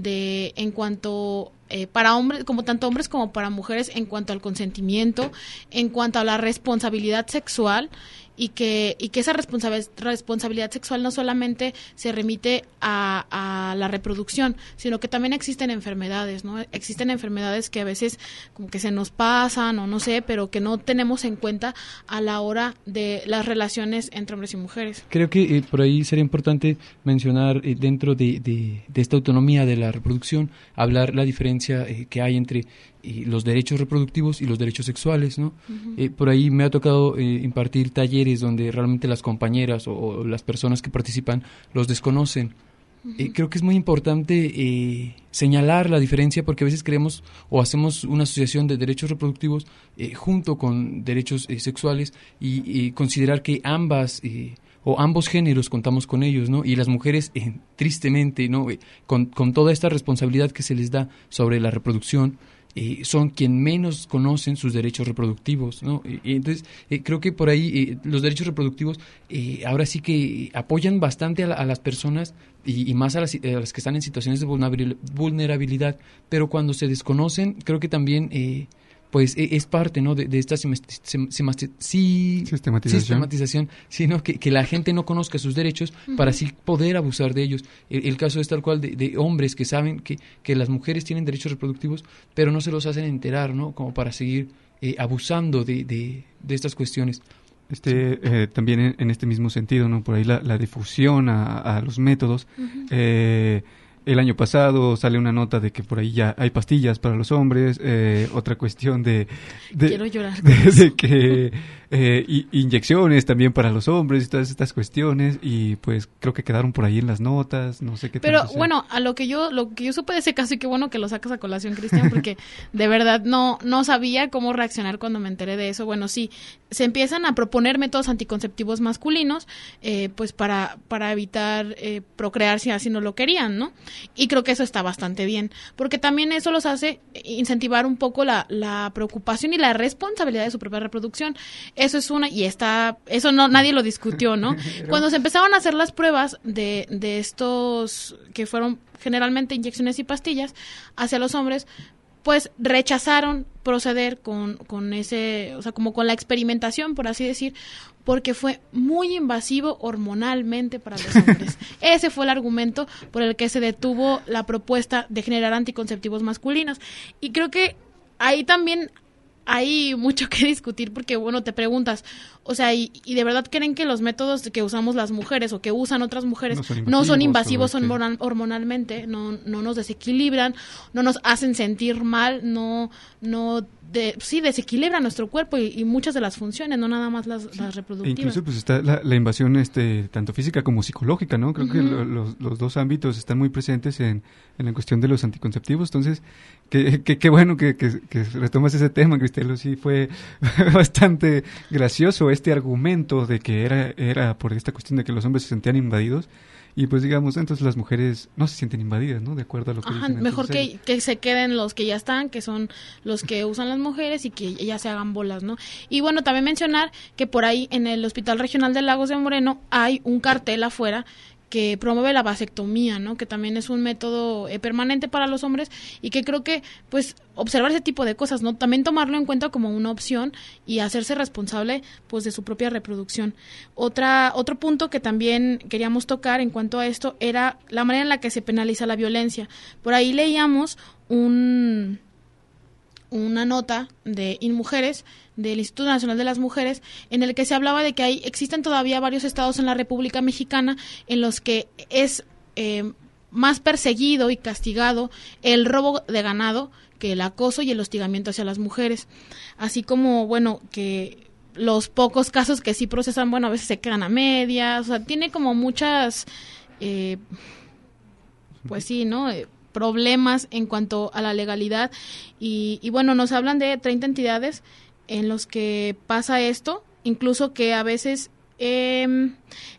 de en cuanto eh, para hombres, como tanto hombres como para mujeres, en cuanto al consentimiento, en cuanto a la responsabilidad sexual, y que y que esa responsabil- responsabilidad sexual no solamente se remite a, a la reproducción, sino que también existen enfermedades, ¿no? Existen enfermedades que a veces como que se nos pasan o no sé, pero que no tenemos en cuenta a la hora de las relaciones entre hombres y mujeres.
Creo que eh, por ahí sería importante mencionar eh, dentro de, de, de esta autonomía de la reproducción, hablar la diferencia eh, que hay entre y los derechos reproductivos y los derechos sexuales, ¿no? Uh-huh. Eh, por ahí me ha tocado eh, impartir talleres donde realmente las compañeras o, o las personas que participan los desconocen. Uh-huh. Eh, creo que es muy importante eh, señalar la diferencia, porque a veces creemos o hacemos una asociación de derechos reproductivos eh, junto con derechos eh, sexuales y, y considerar que ambas eh, o ambos géneros contamos con ellos, ¿no? Y las mujeres, eh, tristemente, ¿no? Eh, con, con toda esta responsabilidad que se les da sobre la reproducción, Eh, son quien menos conocen sus derechos reproductivos, ¿no? Y, y entonces eh, creo que por ahí eh, los derechos reproductivos eh, ahora sí que apoyan bastante a, la, a las personas y, y más a las, a las que están en situaciones de vulnerabilidad, pero cuando se desconocen creo que también eh, pues es parte, ¿no? de, de esta sem- sem- sem- sí,
sistematización,
sistematización sino que, que la gente no conozca sus derechos uh-huh. para así poder abusar de ellos. El, el caso es tal cual de, de hombres que saben que, que las mujeres tienen derechos reproductivos, pero no se los hacen enterar, ¿no? Como para seguir eh, abusando de, de, de estas cuestiones.
Este, eh, también en, en este mismo sentido, ¿no? Por ahí la, la difusión a, a los métodos. Uh-huh. Eh, El año pasado sale una nota de que por ahí ya hay pastillas para los hombres, eh, otra cuestión de, de,
Quiero llorar
de, de que eh, y, inyecciones también para los hombres y todas estas cuestiones, y pues creo que quedaron por ahí en las notas, no sé qué.
Pero bueno, a lo que yo lo que yo supe de ese caso, y qué bueno que lo sacas a colación, Cristian, porque de verdad no no sabía cómo reaccionar cuando me enteré de eso. Bueno, sí, se empiezan a proponer métodos anticonceptivos masculinos, eh, pues para para evitar eh, procrear si así no lo querían, ¿no? Y creo que eso está bastante bien, porque también eso los hace incentivar un poco la, la preocupación y la responsabilidad de su propia reproducción. Eso es una, y está, eso no nadie lo discutió, ¿no? Cuando se empezaron a hacer las pruebas de, de estos, que fueron generalmente inyecciones y pastillas, hacia los hombres, pues rechazaron proceder con, con ese, o sea, como con la experimentación, por así decir, porque fue muy invasivo hormonalmente para los hombres. Ese fue el argumento por el que se detuvo la propuesta de generar anticonceptivos masculinos. Y creo que ahí también hay mucho que discutir, porque, bueno, te preguntas, o sea, y, y de verdad creen que los métodos que usamos las mujeres o que usan otras mujeres no son invasivos, no son, invasivos son hormonal, hormonalmente, no no nos desequilibran, no nos hacen sentir mal, no no de, sí desequilibran nuestro cuerpo y, y muchas de las funciones, no nada más las, sí. las reproductivas.
E incluso pues está la, la invasión este tanto física como psicológica, ¿no? Creo uh-huh. que lo, los, los dos ámbitos están muy presentes en, en la cuestión de los anticonceptivos. Entonces, qué que, que bueno que, que, que retomas ese tema, Cristelo. Sí fue bastante gracioso este argumento de que era era por esta cuestión de que los hombres se sentían invadidos. Y pues digamos, entonces las mujeres no se sienten invadidas, ¿no? De acuerdo a lo que
Ajá,
dicen.
Mejor que, que se queden los que ya están, que son los que usan las mujeres, y que ya se hagan bolas, ¿no? Y bueno, también mencionar que por ahí en el Hospital Regional de Lagos de Moreno hay un cartel afuera que promueve la vasectomía, ¿no? Que también es un método eh, permanente para los hombres, y que creo que, pues, observar ese tipo de cosas, ¿no? También tomarlo en cuenta como una opción y hacerse responsable, pues, de su propia reproducción. Otra otro punto que también queríamos tocar en cuanto a esto era la manera en la que se penaliza la violencia. Por ahí leíamos un una nota de InMujeres, del Instituto Nacional de las Mujeres, en el que se hablaba de que hay existen todavía varios estados en la República Mexicana en los que es eh, más perseguido y castigado el robo de ganado que el acoso y el hostigamiento hacia las mujeres, así como, bueno, que los pocos casos que sí procesan, bueno, a veces se quedan a medias, o sea, tiene como muchas, eh, pues sí, ¿no?, eh, problemas en cuanto a la legalidad, y, y bueno, nos hablan de treinta entidades en los que pasa esto, incluso que a veces eh,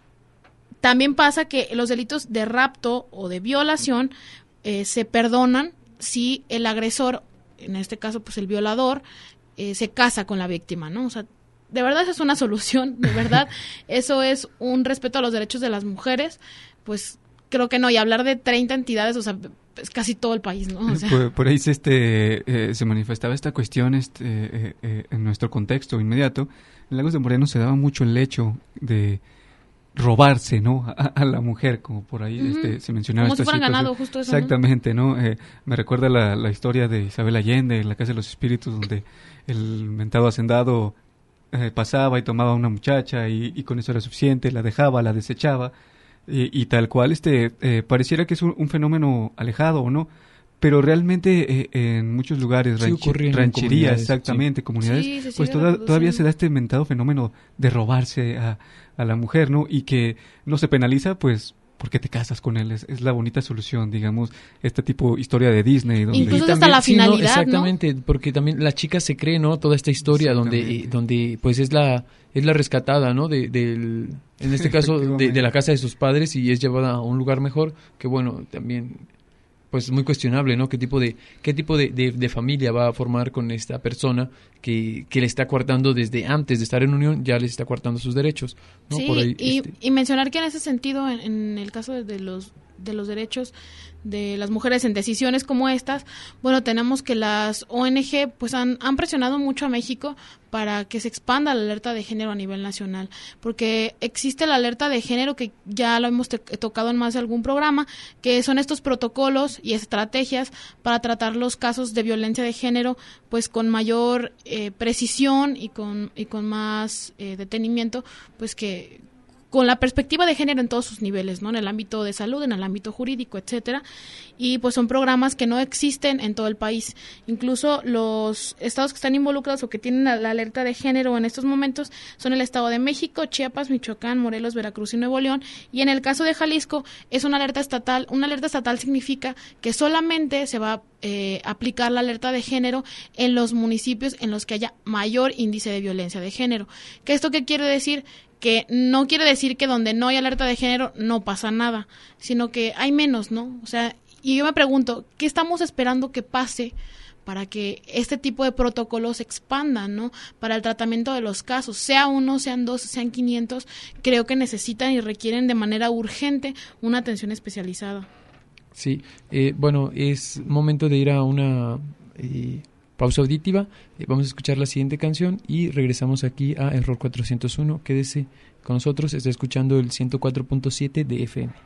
también pasa que los delitos de rapto o de violación eh, se perdonan si el agresor, en este caso pues el violador, eh, se casa con la víctima, ¿no? O sea, de verdad eso es una solución, de verdad, eso es un respeto a los derechos de las mujeres, pues creo que no, y hablar de treinta entidades, o sea, es casi todo el país, ¿no? O sea,
por, por ahí se, este, eh, se manifestaba esta cuestión este, eh, eh, en nuestro contexto inmediato. En Lagos de Moreno se daba mucho el hecho de robarse, ¿no?, a, a la mujer, como por ahí uh-huh. este, se mencionaba.
Como
esta
si fueran
situación.
ganado, justo eso,
Exactamente, ¿no? ¿no? Eh, me recuerda la, la historia de Isabel Allende, en La Casa de los Espíritus, donde el mentado hacendado eh, pasaba y tomaba a una muchacha y, y con eso era suficiente, la dejaba, la desechaba, y, y tal cual, este eh, pareciera que es un, un fenómeno alejado, ¿o no? Pero realmente eh, en muchos lugares,
sí,
ranch- rancherías, exactamente,
sí.
comunidades,
sí,
pues toda, todavía se da este inventado fenómeno de robarse a, a la mujer, ¿no? Y que no se penaliza, pues, porque te casas con él. Es, es la bonita solución, digamos, este tipo de historia de Disney. Donde
incluso
también,
hasta la
sí,
finalidad,
¿no? Exactamente,
¿no?
porque también la chica se cree, ¿no?, toda esta historia donde, eh, donde pues es la es la rescatada, ¿no?, de, del, en este caso, de, de la casa de sus padres y es llevada a un lugar mejor, que bueno, también pues muy cuestionable, ¿no? ¿Qué tipo de qué tipo de, de, de familia va a formar con esta persona que, que le está coartando desde antes de estar en unión, ya le está coartando sus derechos, ¿no?
Sí,
Por ahí,
y,
este...
y mencionar que en ese sentido, en, en el caso de, de los de los derechos de las mujeres en decisiones como estas, bueno, tenemos que las O N G pues han, han presionado mucho a México para que se expanda la alerta de género a nivel nacional, porque existe la alerta de género que ya lo hemos te- tocado en más de algún programa, que son estos protocolos y estrategias para tratar los casos de violencia de género pues con mayor eh, precisión y con, y con más eh, detenimiento, pues que con la perspectiva de género en todos sus niveles, ¿no? En el ámbito de salud, en el ámbito jurídico, etcétera. Y pues son programas que no existen en todo el país. Incluso los estados que están involucrados o que tienen la, la alerta de género en estos momentos son el Estado de México, Chiapas, Michoacán, Morelos, Veracruz y Nuevo León. Y en el caso de Jalisco es una alerta estatal. Una alerta estatal significa que solamente se va a eh, aplicar la alerta de género en los municipios en los que haya mayor índice de violencia de género. ¿Qué esto qué quiere decir? Que no quiere decir que donde no hay alerta de género no pasa nada, sino que hay menos, ¿no? O sea, y yo me pregunto, ¿qué estamos esperando que pase para que este tipo de protocolos se expandan, ¿no? Para el tratamiento de los casos, sea uno, sean dos, sean quinientos, creo que necesitan y requieren de manera urgente una atención especializada.
Sí, eh, bueno, es momento de ir a una... Eh... pausa auditiva, eh, vamos a escuchar la siguiente canción y regresamos aquí a Error cuatrocientos uno. Quédese con nosotros, está escuchando el ciento cuatro punto siete de F M.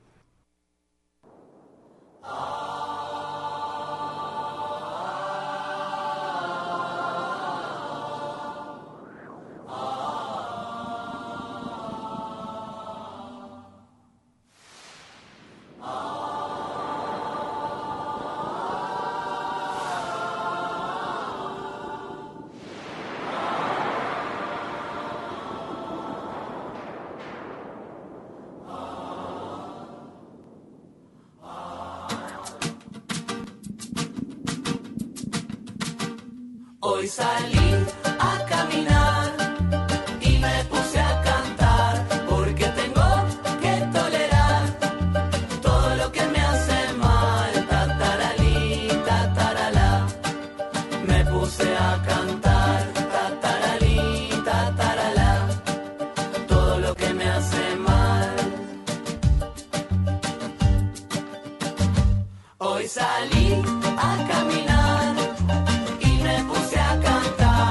Hoy salí a caminar y me puse a cantar porque tengo que tolerar todo lo que me hace mal. Tataralí, tataralá. Me puse a cantar tataralí, tataralá. Todo lo que me hace mal. Hoy salí a caminar y me puse a cantar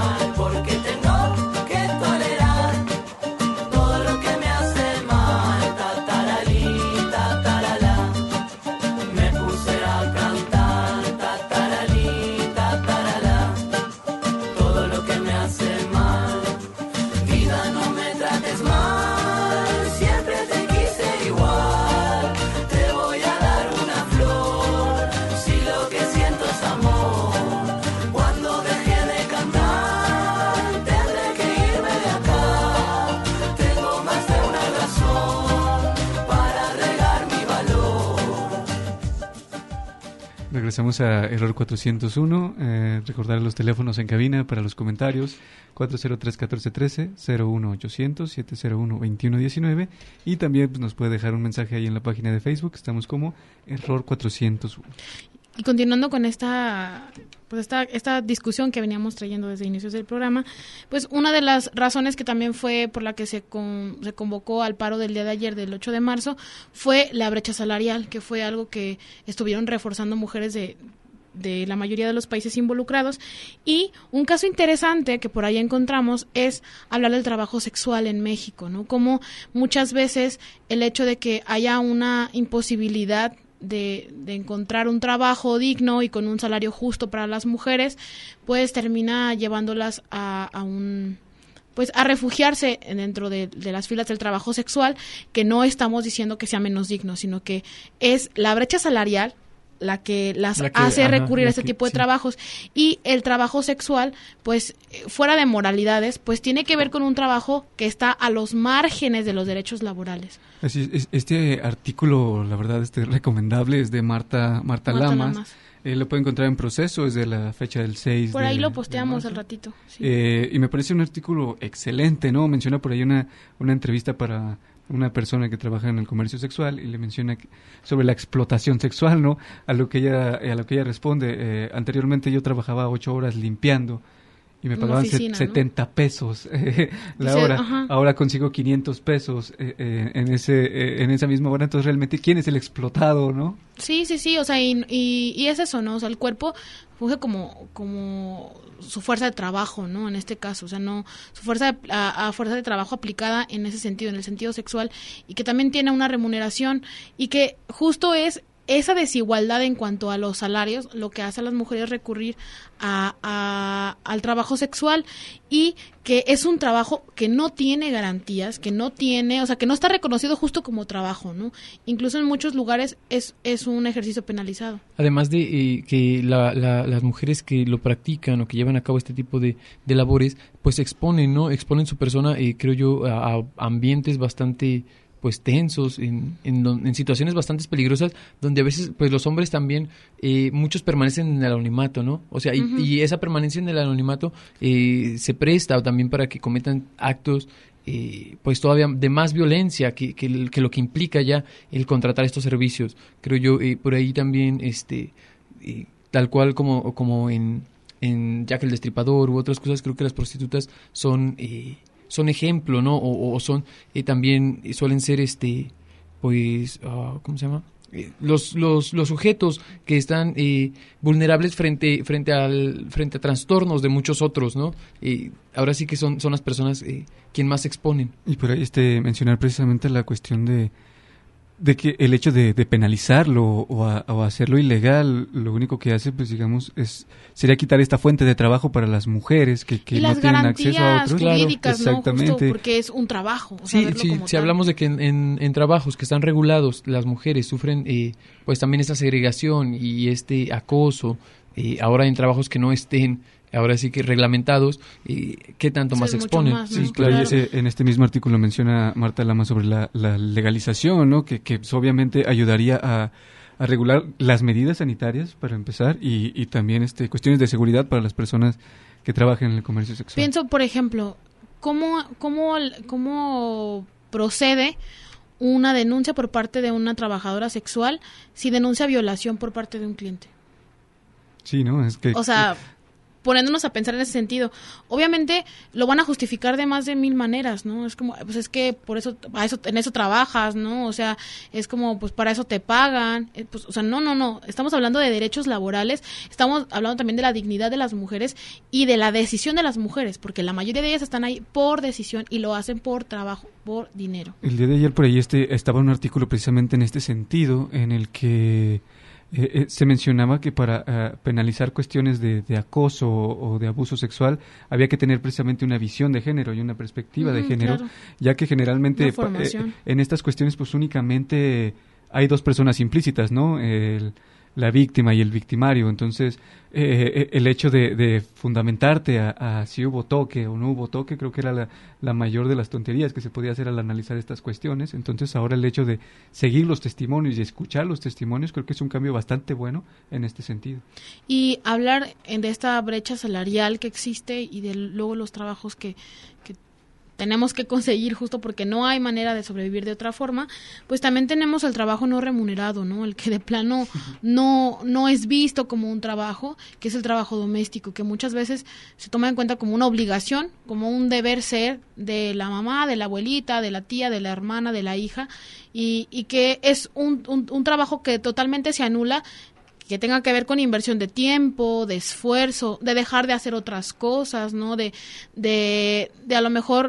regresamos a Error cuatrocientos uno. Eh, recordar los teléfonos en cabina para los comentarios: cuatro cero tres, uno cuatro uno tres, cero uno ochocientos, siete cero uno, veintiuno diecinueve. Y también pues, nos puede dejar un mensaje ahí en la página de Facebook. Estamos como Error cuatrocientos uno.
Y continuando con esta, pues esta, esta discusión que veníamos trayendo desde inicios del programa, pues una de las razones que también fue por la que se, con, se convocó al paro del día de ayer, del ocho de marzo, fue la brecha salarial, que fue algo que estuvieron reforzando mujeres de, de la mayoría de los países involucrados. Y un caso interesante que por ahí encontramos es hablar del trabajo sexual en México, ¿no? Como muchas veces el hecho de que haya una imposibilidad De, de encontrar un trabajo digno y con un salario justo para las mujeres, pues termina llevándolas a, a un pues a refugiarse dentro de, de las filas del trabajo sexual, que no estamos diciendo que sea menos digno, sino que es la brecha salarial la que las la que, hace ajá, recurrir a este que, tipo de sí. trabajos. Y el trabajo sexual, pues fuera de moralidades, pues tiene que ver con un trabajo que está a los márgenes de los derechos laborales.
Así es, este artículo, la verdad, este recomendable, es de Marta Marta, Marta Lamas. Lamas. Eh, lo puede encontrar en Proceso, es de la fecha del seis.
Por ahí
de,
lo posteamos al ratito. Sí.
Eh, y me parece un artículo excelente, ¿no? Menciona por ahí una, una entrevista para una persona que trabaja en el comercio sexual y le menciona que, sobre la explotación sexual, ¿no? A lo que ella, a lo que ella responde, eh, anteriormente yo trabajaba ocho horas limpiando y me pagaban oficina, se, setenta ¿no? pesos eh, la Dice, hora. Ajá. Ahora consigo quinientos pesos eh, eh, en ese eh, en esa misma hora. Entonces, realmente, ¿quién es el explotado, no?
Sí, sí, sí. O sea, y, y, y es eso, ¿no? O sea, el cuerpo funge como como su fuerza de trabajo, ¿no? En este caso, o sea, no su fuerza de, a, a fuerza de trabajo aplicada en ese sentido, en el sentido sexual, y que también tiene una remuneración y que justo es esa desigualdad en cuanto a los salarios lo que hace a las mujeres recurrir a, a, al trabajo sexual, y que es un trabajo que no tiene garantías, que no tiene, o sea, que no está reconocido justo como trabajo, ¿no? Incluso en muchos lugares es, es un ejercicio penalizado.
Además de eh, que la, la, las mujeres que lo practican o que llevan a cabo este tipo de, de labores, pues exponen, ¿no? Exponen su persona, eh, creo yo, a, a ambientes bastante pues tensos, en, en, en situaciones bastante peligrosas, donde a veces pues los hombres también, eh, muchos permanecen en el anonimato, ¿no? O sea, uh-huh. y, y esa permanencia en el anonimato eh, se presta también para que cometan actos eh, pues todavía de más violencia que, que, que lo que implica ya el contratar estos servicios. Creo yo, eh, por ahí también, este eh, tal cual como, como en, en Jack el Destripador u otras cosas, creo que las prostitutas son... Eh, son ejemplo, ¿no? O, o son eh, también eh, suelen ser este pues uh, ¿cómo se llama? Eh, los los los sujetos que están eh, vulnerables frente frente al frente a trastornos de muchos otros, ¿no? Eh, ahora sí que son son las personas eh, quien más se exponen.
Y por ahí este mencionar precisamente la cuestión de de que el hecho de, de penalizarlo o, a, o hacerlo ilegal, lo único que hace, pues digamos, es sería quitar esta fuente de trabajo para las mujeres que, que no tienen acceso a otros.
Jurídicas, claro, exactamente. ¿No? Justo porque es un trabajo. O
sí,
sea,
sí, si hablamos de que en, en, en trabajos que están regulados, las mujeres sufren eh, pues también esta segregación y este acoso, eh, ahora en trabajos que no estén ahora sí que reglamentados, eh, ¿qué tanto sí, más se exponen?
Más, ¿no? Sí, claro, claro. Y ese, en este mismo artículo menciona Marta Lamas sobre la, la legalización, ¿no? Que, que pues, obviamente ayudaría a, a regular las medidas sanitarias, para empezar, y, y también este cuestiones de seguridad para las personas que trabajan en el comercio sexual.
Pienso, por ejemplo, ¿cómo, cómo, cómo procede una denuncia por parte de una trabajadora sexual si denuncia violación por parte de un cliente?
Sí, ¿no? Es que...
O sea... poniéndonos a pensar en ese sentido, obviamente lo van a justificar de más de mil maneras, ¿no? Es como, pues es que por eso, a eso, en eso trabajas, ¿no? O sea, es como, pues para eso te pagan, eh, pues, o sea, no, no, no, estamos hablando de derechos laborales, estamos hablando también de la dignidad de las mujeres y de la decisión de las mujeres, porque la mayoría de ellas están ahí por decisión y lo hacen por trabajo, por dinero.
El día de ayer por ahí este estaba un artículo precisamente en este sentido, en el que Eh, eh, se mencionaba que para uh, penalizar cuestiones de, de acoso o, o de abuso sexual había que tener precisamente una visión de género y una perspectiva mm, de género, claro. Ya que generalmente pa, eh, en estas cuestiones pues únicamente hay dos personas implícitas, ¿no? El, la víctima y el victimario. Entonces, eh, el hecho de, de fundamentarte a, a si hubo toque o no hubo toque, creo que era la, la mayor de las tonterías que se podía hacer al analizar estas cuestiones. Entonces, ahora el hecho de seguir los testimonios y escuchar los testimonios, creo que es un cambio bastante bueno en este sentido.
Y hablar de esta brecha salarial que existe y de luego los trabajos que, que tenemos que conseguir justo porque no hay manera de sobrevivir de otra forma, pues también tenemos el trabajo no remunerado, ¿no? El que de plano no, no es visto como un trabajo, que es el trabajo doméstico, que muchas veces se toma en cuenta como una obligación, como un deber ser de la mamá, de la abuelita, de la tía, de la hermana, de la hija, y, y que es un, un, un trabajo que totalmente se anula, que tenga que ver con inversión de tiempo, de esfuerzo, de dejar de hacer otras cosas, ¿no? De, de, de a lo mejor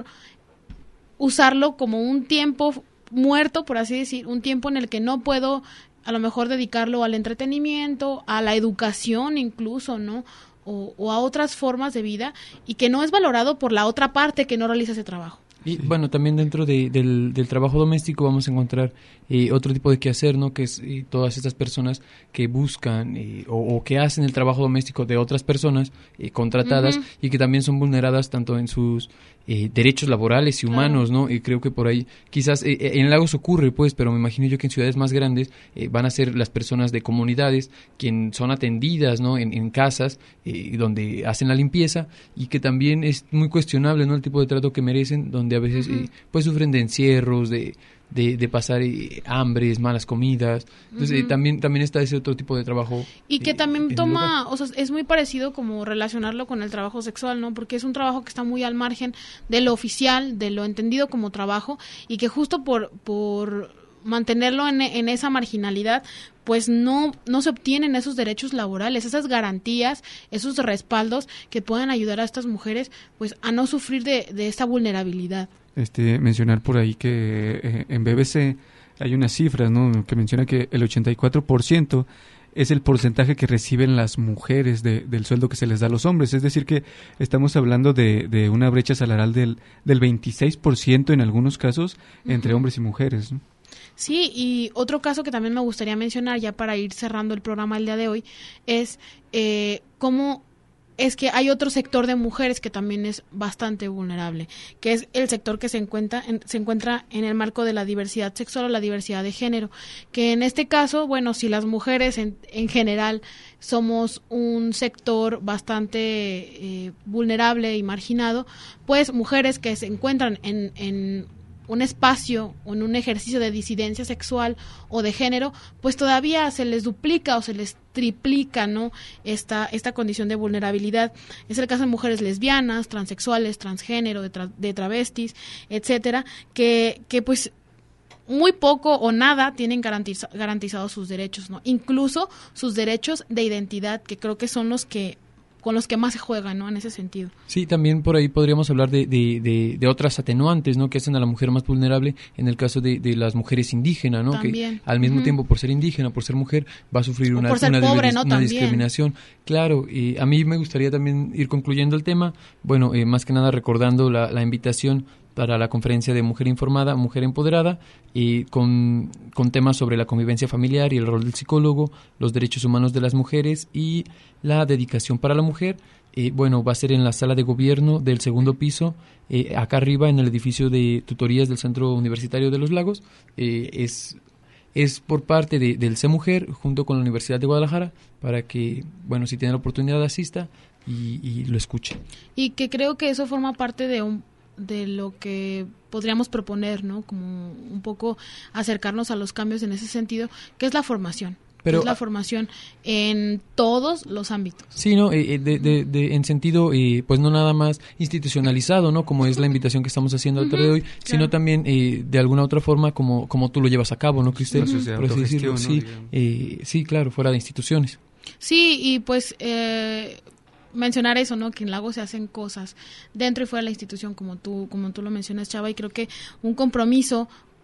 usarlo como un tiempo muerto, por así decir, un tiempo en el que no puedo a lo mejor dedicarlo al entretenimiento, a la educación incluso, ¿no? O, o a otras formas de vida, y que no es valorado por la otra parte que no realiza ese trabajo.
Y bueno, también dentro de, del, del trabajo doméstico vamos a encontrar eh, otro tipo de quehacer, ¿no? Que es eh, todas estas personas que buscan eh, o, o que hacen el trabajo doméstico de otras personas eh, contratadas, uh-huh. y que también son vulneradas tanto en sus eh, derechos laborales y humanos, claro. ¿no? Y creo que por ahí, quizás eh, en Lagos ocurre, pues, pero me imagino yo que en ciudades más grandes eh, van a ser las personas de comunidades quien son atendidas, ¿no? En, en casas eh, donde hacen la limpieza, y que también es muy cuestionable, ¿no? El tipo de trato que merecen, donde a veces uh-huh. eh, pues sufren de encierros, de de, de pasar eh, hambres, malas comidas. Entonces uh-huh. eh, también también está ese otro tipo de trabajo.
Y que
eh,
también toma, o sea, es muy parecido como relacionarlo con el trabajo sexual, ¿no? Porque es un trabajo que está muy al margen de lo oficial, de lo entendido como trabajo, y que justo por por mantenerlo en, en esa marginalidad, pues no no se obtienen esos derechos laborales, esas garantías, esos respaldos que puedan ayudar a estas mujeres pues a no sufrir de, de esta vulnerabilidad.
Este, mencionar por ahí que eh, en B B C hay unas cifras, ¿no? Que menciona que el ochenta y cuatro por ciento es el porcentaje que reciben las mujeres de, del sueldo que se les da a los hombres. Es decir, que estamos hablando de, de una brecha salarial del, del veintiséis por ciento en algunos casos entre uh-huh. hombres y mujeres, ¿no?
Sí, y otro caso que también me gustaría mencionar, ya para ir cerrando el programa el día de hoy, es eh, cómo es que hay otro sector de mujeres que también es bastante vulnerable, que es el sector que se encuentra en, se encuentra en el marco de la diversidad sexual o la diversidad de género, que en este caso, bueno, si las mujeres en, en general somos un sector bastante eh, vulnerable y marginado, pues mujeres que se encuentran en, en un espacio o en un ejercicio de disidencia sexual o de género, pues todavía se les duplica o se les triplica, ¿no? Esta esta condición de vulnerabilidad. Es el caso de mujeres lesbianas, transexuales, transgénero, de, tra- de travestis, etcétera, que que pues muy poco o nada tienen garantiza- garantizados sus derechos, ¿no? Incluso sus derechos de identidad, que creo que son los que con los que más se juega, ¿no? En ese sentido.
Sí, también por ahí podríamos hablar de, de, de, de otras atenuantes, ¿no? Que hacen a la mujer más vulnerable en el caso de, de las mujeres indígenas, ¿no?
También.
Que al mismo uh-huh. tiempo, por ser indígena, por ser mujer, va a sufrir una,
por ser
una,
pobre,
diver-
¿no?
una
También.
discriminación. Claro, y a mí me gustaría también ir concluyendo el tema, bueno, eh, más que nada recordando la, la invitación para la conferencia de Mujer Informada, Mujer Empoderada, y con, con temas sobre la convivencia familiar y el rol del psicólogo, los derechos humanos de las mujeres y la dedicación para la mujer. Eh, bueno, va a ser en la sala de gobierno del segundo piso, eh, acá arriba en el edificio de tutorías del Centro Universitario de los Lagos. Eh, es, es por parte de, del C Mujer, junto con la Universidad de Guadalajara, para que, bueno, si tiene la oportunidad, asista y, y lo escuche.
Y que creo que eso forma parte de un de lo que podríamos proponer, ¿no? Como un poco acercarnos a los cambios en ese sentido, que es la formación. Pero, es la formación en todos los ámbitos.
Sí, no, eh, de, de, de, en sentido, eh, pues no nada más institucionalizado, ¿no? Como es la invitación que estamos haciendo el uh-huh, día de hoy, claro. Sino también eh, de alguna otra forma como como tú lo llevas a cabo, ¿no, Cristel?
Uh-huh. Por así decirlo, ¿no?
Sí, eh, sí, claro, fuera de instituciones.
Sí, y pues eh, mencionar eso, ¿no? Que en Lagos se hacen cosas dentro y fuera de la institución, como tú como tú lo mencionas, Chava, y creo que un compromiso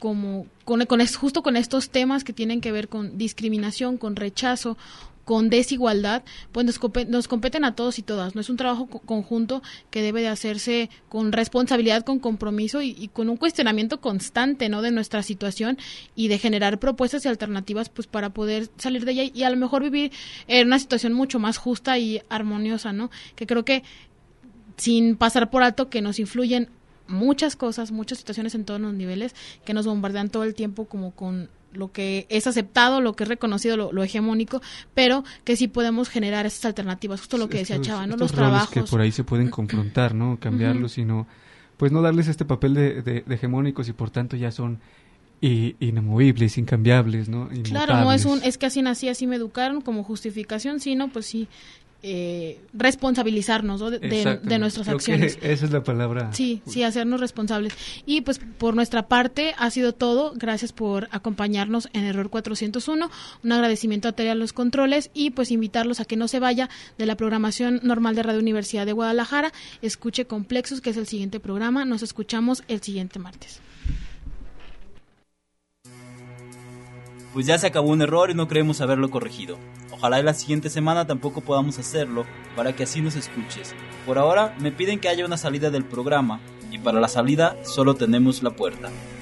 como con, con es, justo con estos temas que tienen que ver con discriminación, con rechazo, con desigualdad, pues nos, comp- nos competen a todos y todas, no es un trabajo co- conjunto que debe de hacerse con responsabilidad, con compromiso y, y con un cuestionamiento constante, ¿no?, de nuestra situación y de generar propuestas y alternativas pues para poder salir de ella y a lo mejor vivir en una situación mucho más justa y armoniosa, ¿no?, que creo que sin pasar por alto que nos influyen muchas cosas, muchas situaciones en todos los niveles que nos bombardean todo el tiempo como con lo que es aceptado, lo que es reconocido, lo, lo hegemónico, pero que sí podemos generar esas alternativas, justo lo que decía
estos,
Chava, ¿no?
Los
trabajos
que por ahí se pueden confrontar, ¿no? Cambiarlos, uh-huh. sino pues no darles este papel de, de, de hegemónicos y por tanto ya son i, inamovibles, incambiables, ¿no? Inmutables.
Claro, no es un, es que así nací, así me educaron como justificación, sino pues sí Eh, responsabilizarnos, ¿no?, de, de, de nuestras
Creo
acciones.
Que esa es la palabra.
Sí, sí, hacernos responsables. Y pues por nuestra parte ha sido todo. Gracias por acompañarnos en Error cuatrocientos uno. Un agradecimiento a Tere a los controles y pues invitarlos a que no se vaya de la programación normal de Radio Universidad de Guadalajara. Escuche Complexos, que es el siguiente programa. Nos escuchamos el siguiente martes.
Pues ya se acabó un error y no creemos haberlo corregido. Ojalá la siguiente semana tampoco podamos hacerlo para que así nos escuches. Por ahora me piden que haya una salida del programa y para la salida solo tenemos la puerta.